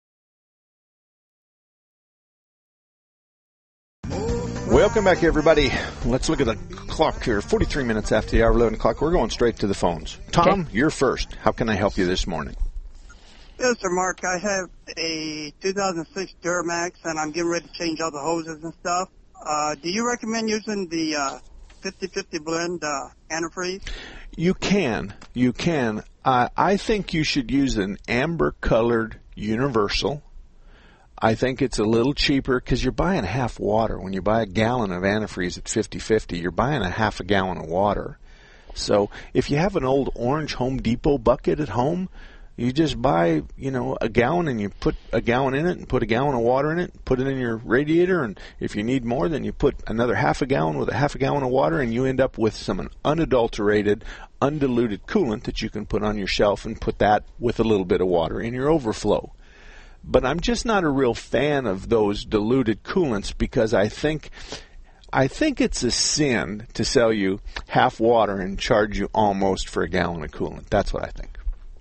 Welcome back, everybody. Let's look at the clock here. forty-three minutes after the hour, eleven o'clock. We're going straight to the phones. Tom, okay. You're first. How can I help you this morning? Yes, sir, Mark. I have a two thousand six Duramax, and I'm getting ready to change all the hoses and stuff. Uh, do you recommend using the uh, fifty-fifty blend uh, antifreeze? You can. You can. Uh, I think you should use an amber-colored universal. I think it's a little cheaper because you're buying half water. When you buy a gallon of antifreeze at fifty-fifty, you're buying a half a gallon of water. So if you have an old orange Home Depot bucket at home, you just buy, you know, a gallon and you put a gallon in it and put a gallon of water in it, put it in your radiator, and if you need more, then you put another half a gallon with a half a gallon of water, and you end up with some unadulterated, undiluted coolant that you can put on your shelf and put that with a little bit of water in your overflow. But I'm just not a real fan of those diluted coolants because I think I think it's a sin to sell you half water and charge you almost for a gallon of coolant. That's what I think.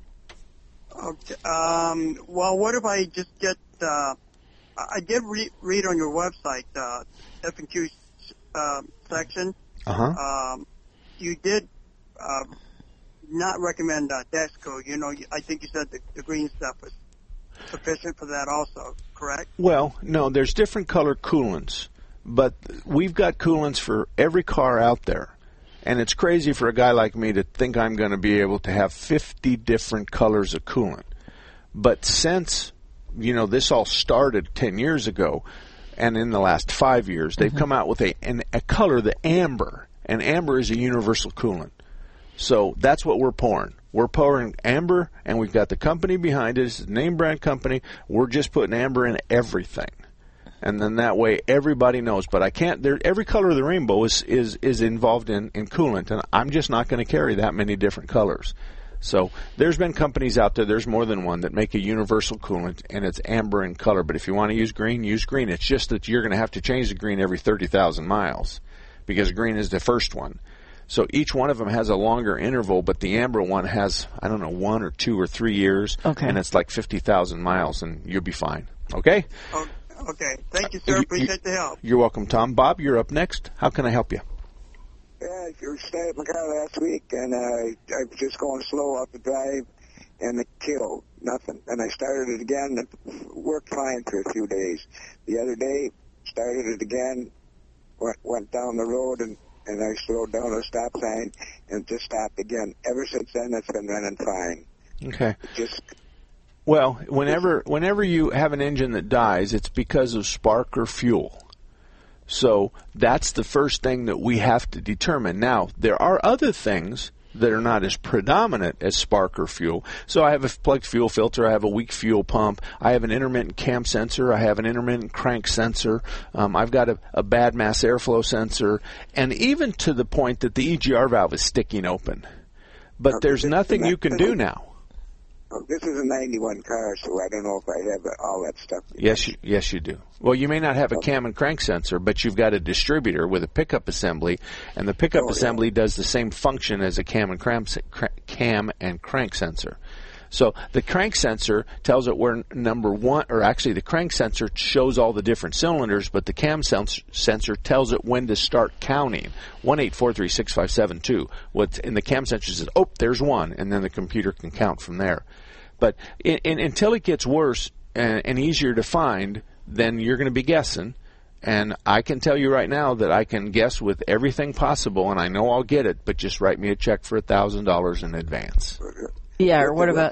Okay. Um, well, what if I just get? Uh, I did re- read on your website uh, F and Q uh, section. Uh huh. Um, you did uh, not recommend uh, Desco. You know, I think you said the, the green stuff was sufficient for that also, correct? Well, no, there's different color coolants, but we've got coolants for every car out there. And it's crazy for a guy like me to think I'm going to be able to have fifty different colors of coolant. But since, you know, this all started ten years ago, and in the last five years, they've mm-hmm. come out with a, an, a color, the amber. And amber is a universal coolant. So that's what we're pouring. We're pouring amber, and we've got the company behind it. It's a name brand company. We're just putting amber in everything. And then that way everybody knows. But I can't, there, every color of the rainbow is, is, is involved in, in coolant, and I'm just not going to carry that many different colors. So there's been companies out there, there's more than one, that make a universal coolant, and it's amber in color. But if you want to use green, use green. It's just that you're going to have to change the green every thirty thousand miles because green is the first one. So each one of them has a longer interval, but the amber one has, I don't know, one or two or three years, okay. and it's like fifty thousand miles, and you'll be fine. Okay? Oh, okay. Thank you, sir. Uh, you, Appreciate you, the help. You're welcome, Tom. Bob, you're up next. How can I help you? Yeah, you started my car last week, and uh, I was just going slow up the drive, and it killed. Nothing. And I started it again, and it worked fine for a few days. The other day, started it again, went, went down the road, and and I slowed down at a stop sign and just stopped again. Ever since then, it's been running fine. Okay. It just well, whenever whenever you have an engine that dies, it's because of spark or fuel. So that's the first thing that we have to determine. Now, there are other things that are not as predominant as spark or fuel. So I have a plugged fuel filter, I have a weak fuel pump, I have an intermittent cam sensor, I have an intermittent crank sensor, um, I've got a, a bad mass airflow sensor, and even to the point that the E G R valve is sticking open. But okay, there's nothing you can do now. This is a ninety-one car, so I don't know if I have all that stuff. Yes, you, yes, you do. Well, you may not have a cam and crank sensor, but you've got a distributor with a pickup assembly, and the pickup oh, assembly yeah. does the same function as a cam and crank, cam and crank sensor. So the crank sensor tells it where number one, or actually the crank sensor shows all the different cylinders, but the cam sens- sensor tells it when to start counting. one eight four three six five seven two. What's in the cam sensor says, oh, there's one, and then the computer can count from there. But in, in, until it gets worse and, and easier to find, then you're going to be guessing. And I can tell you right now that I can guess with everything possible, and I know I'll get it, but just write me a check for one thousand dollars in advance. Yeah, or what about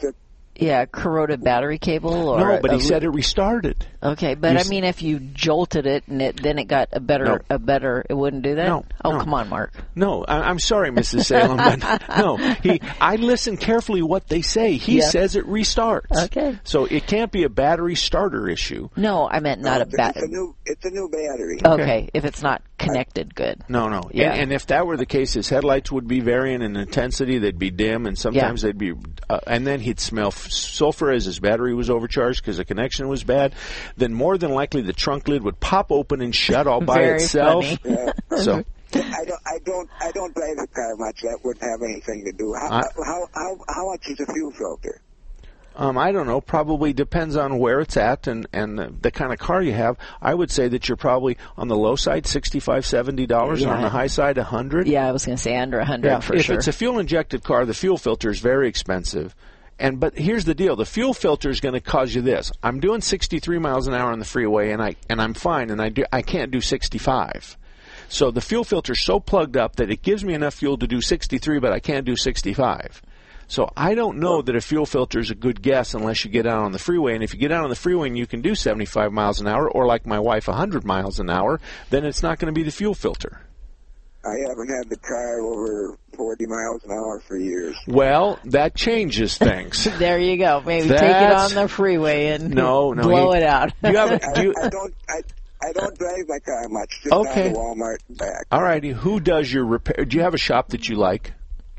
Yeah, corroded battery cable? Or No, but a, he said it restarted. Okay, but He's- I mean, if you jolted it and it, then it got a better, No. a better, it wouldn't do that? No, Oh, no. come on, Mark. No, I, I'm sorry, Missus Salem, but no. He, I listen carefully what they say. He Yeah. says it restarts. Okay. So it can't be a battery starter issue. No, I meant not a It's battery. a new, it's a new battery. Okay, if it's not connected good. No, no. Yeah. And, and if that were the case, his headlights would be varying in intensity. They'd be dim, and sometimes they'd be. Uh, and then he'd smell f- sulfur as his battery was overcharged because the connection was bad. Then more than likely the trunk lid would pop open and shut all by Very itself. funny. Yeah. So I don't, I don't, I don't drive the car much. That wouldn't have anything to do. How, I- how, how, how much is a fuel filter? Um, I don't know. Probably depends on where it's at and, and the, the kind of car you have. I would say that you're probably on the low side, sixty-five dollars, seventy dollars, and on Yeah. the high side, one hundred dollars. Yeah, I was going to say under one hundred Yeah, for if sure. it's a fuel-injected car, the fuel filter is very expensive. And but here's the deal: the fuel filter is going to cause you this. I'm doing sixty-three miles an hour on the freeway, and I and I'm fine, and I do I can't do sixty-five. So the fuel filter's so plugged up that it gives me enough fuel to do sixty-three, but I can't do sixty-five. So I don't know that a fuel filter is a good guess unless you get out on the freeway. And if you get out on the freeway and you can do seventy-five miles an hour, or like my wife, one hundred miles an hour, then it's not going to be the fuel filter. I haven't had the car over forty miles an hour for years. Well, that changes things. There you go. Maybe take it That's- on the freeway and No, no, blow he- it out. Do you have a, do you, I don't, I, I don't drive my car much. Just Okay. down to Walmart and back. all righty. Who does your repair? Do you have a shop that you like?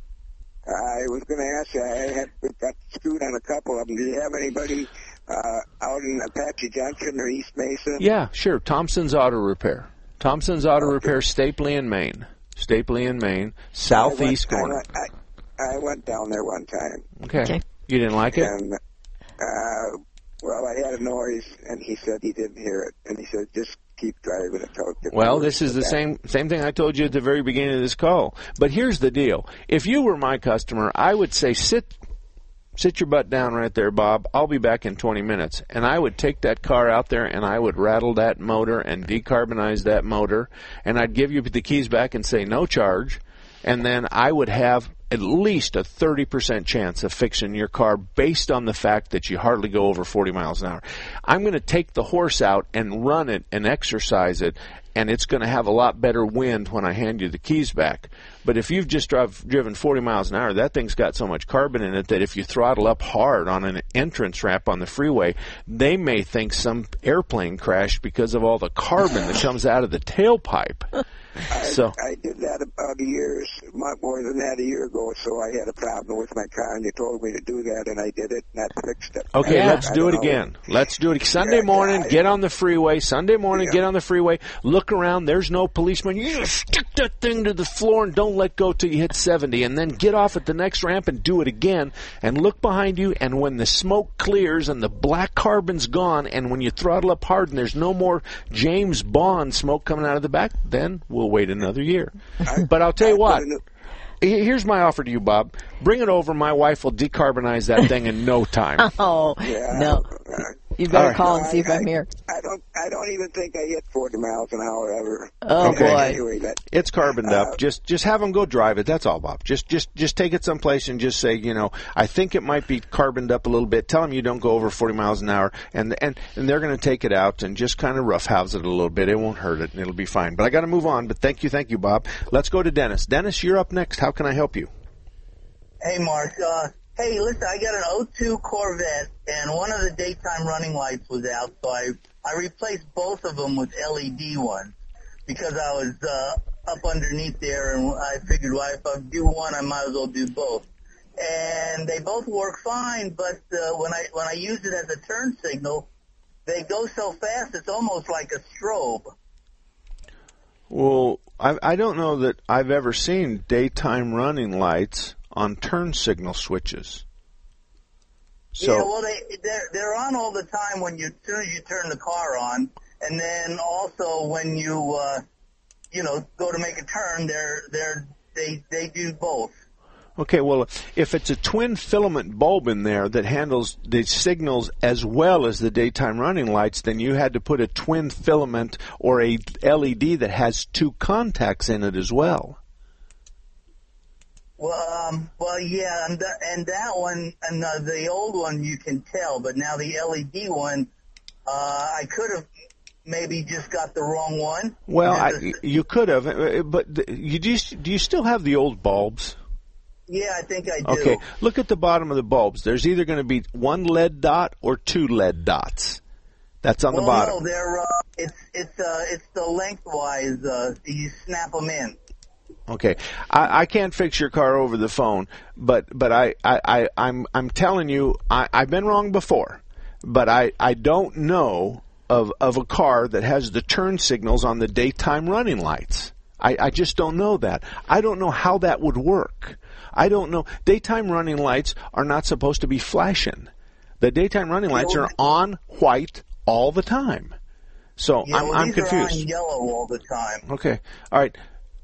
I was going to ask you. I had got screwed on a couple of them. Do you have anybody uh, out in Apache Junction or East Mesa? Yeah, sure. Thompson's Auto Repair. Thompson's Auto Repair, Stapley in Maine. Stapley in Maine, southeast I went, corner. I went, I, I went down there one time. Okay. Okay. You didn't like it? And, uh, well, I had a noise, and he said he didn't hear it. And he said, just keep driving until it gets Well, worse. this is the That- same same thing I told you at the very beginning of this call. But here's the deal. If you were my customer, I would say sit sit your butt down right there, Bob. I'll be back in twenty minutes. And I would take that car out there and I would rattle that motor and decarbonize that motor. And I'd give you the keys back and say no charge. And then I would have at least a thirty percent chance of fixing your car based on the fact that you hardly go over forty miles an hour. I'm going to take the horse out and run it and exercise it, and it's going to have a lot better wind when I hand you the keys back. But if you've just drive, driven forty miles an hour, that thing's got so much carbon in it that if you throttle up hard on an entrance ramp on the freeway, they may think some airplane crashed because of all the carbon that comes out of the tailpipe. I, So- I did that about a year, much more than that a year ago, so I had a problem with my car, and you told me to do that, and I did it, and that fixed it. Okay, Yeah. let's I do it don't know. again. Let's do it. Sunday Yeah, morning, yeah, get I- on the freeway. Sunday morning, Yeah. get on the freeway. Look around. There's no policeman. You just stick that thing to the floor and don't let go till you hit seventy. And then get off at the next ramp and do it again. And look behind you. And when the smoke clears and the black carbon's gone, and when you throttle up hard and there's no more James Bond smoke coming out of the back, then we'll wait another year. But I'll tell you I what. put a new- he- Here's my offer to you, Bob. Bring it over. My wife will decarbonize that thing in no time. Oh, Yeah, no. uh, You better All right. call and see if I- I'm here. I don't. I don't even think I hit forty miles an hour ever. Oh, Okay. boy. Anyway, that, It's carboned Uh, up. Just just have them go drive it. That's all, Bob. Just just just take it someplace and just say, you know, I think it might be carboned up a little bit. Tell them you don't go over forty miles an hour, and and and they're going to take it out and just kind of roughhouse it a little bit. It won't hurt it, and it'll be fine. But I got to move on. But thank you, thank you, Bob. Let's go to Dennis. Dennis, you're up next. How can I help you? Hey, Mark. Uh, hey, listen, I got an oh two Corvette, and one of the daytime running lights was out, so I, I replaced both of them with L E D ones because I was uh, up underneath there, and I figured, well, if I do one, I might as well do both. And they both work fine, but uh, when I when I use it as a turn signal, they go so fast it's almost like a strobe. Well, I I don't know that I've ever seen daytime running lights on turn signal switches. So yeah, well, they they're they're on all the time when you as soon as you turn the car on, and then also when you uh, you know go to make a turn, they're they're they they do both. Okay, well, if it's a twin filament bulb in there that handles the signals as well as the daytime running lights, then you had to put a twin filament or a L E D that has two contacts in it as well. Well, um, well, yeah, and, th- and that one, and the, the old one you can tell, but now the L E D one, uh, I could have maybe just got the wrong one. Well, I, you could have, but you do, do you still have the old bulbs? Yeah, I think I do. Okay, look at the bottom of the bulbs. There's either going to be one lead dot or two lead dots. That's on well, the bottom. No, they're, uh, it's, it's, uh, it's the lengthwise, uh, you snap them in. Okay, I, I can't fix your car over the phone, but but I, I, I I'm I'm telling you, I, I've been wrong before, but I, I don't know of of a car that has the turn signals on the daytime running lights. I, I just don't know that. I don't know how that would work. I don't know. Daytime running lights are not supposed to be flashing. The daytime running lights are on white all the time. So yeah, I'm well, I'm these confused. Are on yellow all the time. Okay, all right.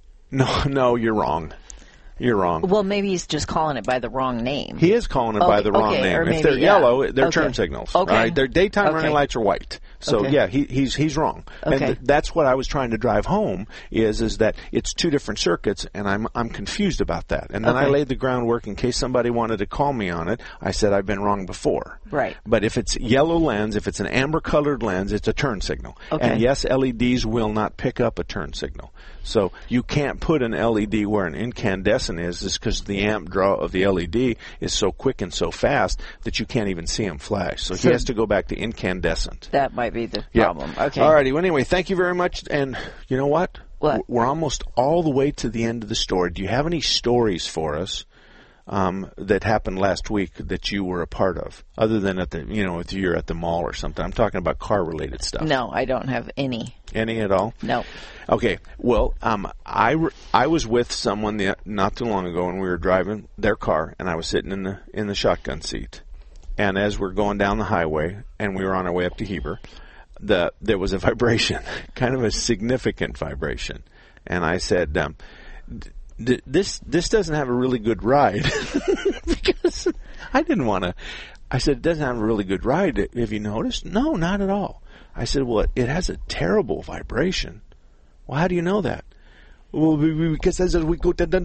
No, no, you're wrong. You're wrong. Well, maybe he's just calling it by the wrong name. He is calling it okay, by the wrong okay, name. If maybe, they're yeah. yellow, they're okay. turn signals. Okay. Right? Their daytime okay. running lights are white. So okay. yeah, he, he's he's wrong. Okay. And th- that's what I was trying to drive home is is that it's two different circuits, and I'm I'm confused about that. And then okay. I laid the groundwork in case somebody wanted to call me on it. I said I've been wrong before. Right. But if it's yellow lens, if it's an amber colored lens, it's a turn signal. Okay. And yes, L E Ds will not pick up a turn signal. So you can't put an L E D where an incandescent is, is because the amp draw of the L E D is so quick and so fast that you can't even see them flash. So, so he has to go back to incandescent. That might be the yeah. problem. Okay. All righty. Well, anyway, thank you very much. And you know what? What? We're almost all the way to the end of the story. Do you have any stories for us um, that happened last week that you were a part of, other than at the, you know, if you're at the mall or something? I'm talking about car-related stuff. No, I don't have any. Any at all? No. Okay. Well, um, I, re- I was with someone the, not too long ago, and we were driving their car, and I was sitting in the in the shotgun seat. And as we're going down the highway, and we were on our way up to Heber, the there was a vibration, kind of a significant vibration. And I said, um, d- "This this doesn't have a really good ride," because I didn't want to. I said, "It doesn't have a really good ride. Have you noticed?" "No, not at all." I said, "Well, it has a terrible vibration." "Well, how do you know that?" "Well, because as we go down,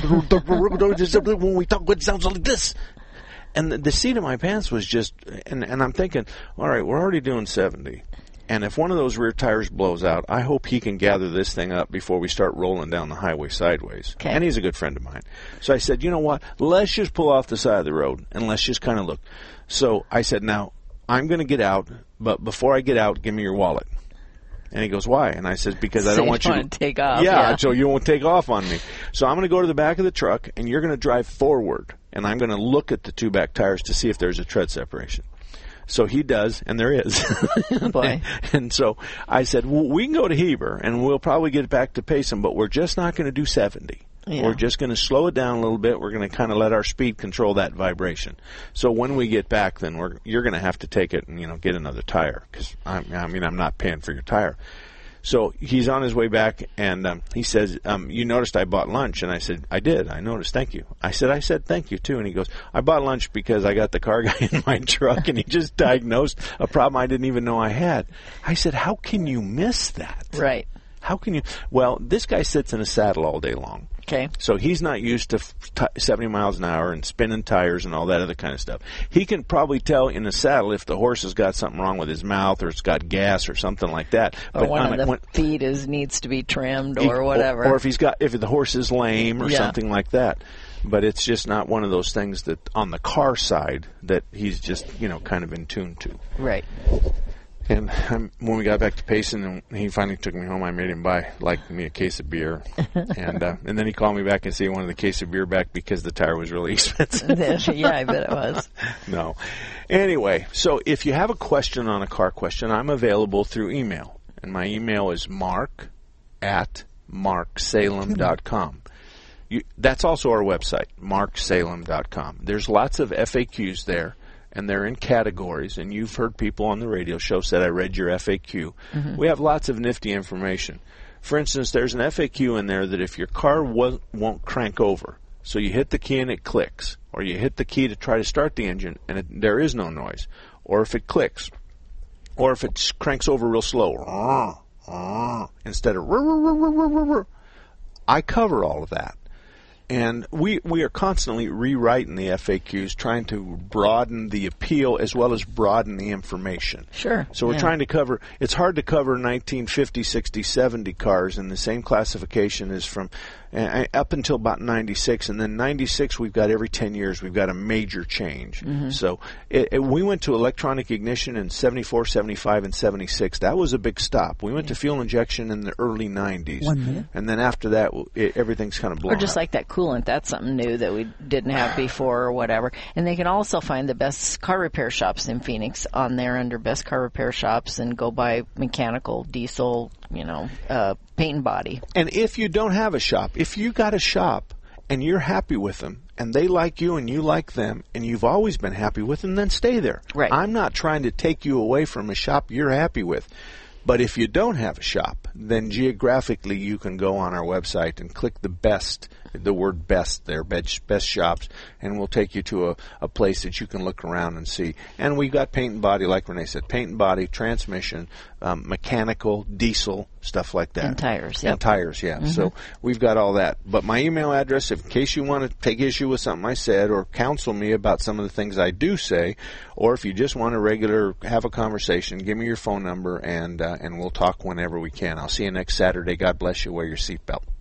when we talk, it sounds like this." And the, the seat of my pants was just, and, and I'm thinking, all right, we're already doing seventy. And if one of those rear tires blows out, I hope he can gather this thing up before we start rolling down the highway sideways. Okay. And he's a good friend of mine. So I said, you know what, let's just pull off the side of the road and let's just kind of look. So I said, now, I'm going to get out, but before I get out, give me your wallet. And he goes, why? And I said, because I so don't want you to take off. Yeah, yeah, so you won't take off on me. So I'm going to go to the back of the truck, and you're going to drive forward, and I'm going to look at the two back tires to see if there's a tread separation. So he does, and there is. Boy. And so I said, well, we can go to Heber, and we'll probably get back to Payson, but we're just not going to do seventy. Yeah. We're just going to slow it down a little bit. We're going to kind of let our speed control that vibration. So when we get back, then we're you're going to have to take it and, you know, get another tire, because I mean I'm not paying for your tire. So he's on his way back, and um, he says, um, "You noticed I bought lunch?" And I said, "I did. I noticed. Thank you." I said, "I said thank you too." And he goes, "I bought lunch because I got the car guy in my truck, and he just diagnosed a problem I didn't even know I had." I said, "How can you miss that?" Right. How can you? Well, this guy sits in a saddle all day long. Okay. So he's not used to t- seventy miles an hour and spinning tires and all that other kind of stuff. He can probably tell in a saddle if the horse has got something wrong with his mouth or it's got gas or something like that. Or but one on of a, the when, feet is needs to be trimmed or he, whatever. Or, or if he's got, if the horse is lame or yeah. something like that. But it's just not one of those things that on the car side that he's just, you know, kind of in tune to. Right. And um, when we got back to Payson and he finally took me home, I made him buy, like, me a case of beer. and uh, and then he called me back and said he wanted the case of beer back because the tire was really expensive. Yeah, I bet it was. No. Anyway, so if you have a question on a car question, I'm available through email. And my email is mark at mark salem dot com. You, that's also our website, mark salem dot com. There's lots of F A Qs there. And they're in categories, and you've heard people on the radio show said, I read your F A Q. Mm-hmm. We have lots of nifty information. For instance, there's an F A Q in there that if your car won't, won't crank over, so you hit the key and it clicks, or you hit the key to try to start the engine and it, there is no noise, or if it clicks, or if it cranks over real slow, instead of, I cover all of that. And we, we are constantly rewriting the F A Qs, trying to broaden the appeal as well as broaden the information. Sure. So we're yeah. trying to cover, it's hard to cover nineteen fifty, sixty, seventy cars in the same classification as from uh, up until about ninety-six. And then ninety-six, we've got every ten years, we've got a major change. Mm-hmm. So it, it, we went to electronic ignition in seventy-four, seventy-five, and seventy-six. That was a big stop. We went yeah. to fuel injection in the early nineties. One minute. And then after that, it, everything's kind of blown Or just up. like that coolant. That's something new that we didn't have before or whatever. And they can also find the best car repair shops in Phoenix on there under best car repair shops and go buy mechanical, diesel, you know, uh, paint and body. And if you don't have a shop, if you got a shop and you're happy with them and they like you and you like them and you've always been happy with them, then stay there. Right. I'm not trying to take you away from a shop you're happy with. But if you don't have a shop, then geographically you can go on our website and click the best, the word best there, best, best shops, and we'll take you to a, a place that you can look around and see. And we've got paint and body, like Renee said, paint and body, transmission, um, mechanical, diesel, stuff like that. And tires, yep. And tires, yeah. Mm-hmm. So we've got all that. But my email address, if, in case you want to take issue with something I said or counsel me about some of the things I do say, or if you just want to regular have a conversation, give me your phone number and uh, and we'll talk whenever we can. I'll see you next Saturday. God bless you. Wear your seatbelt.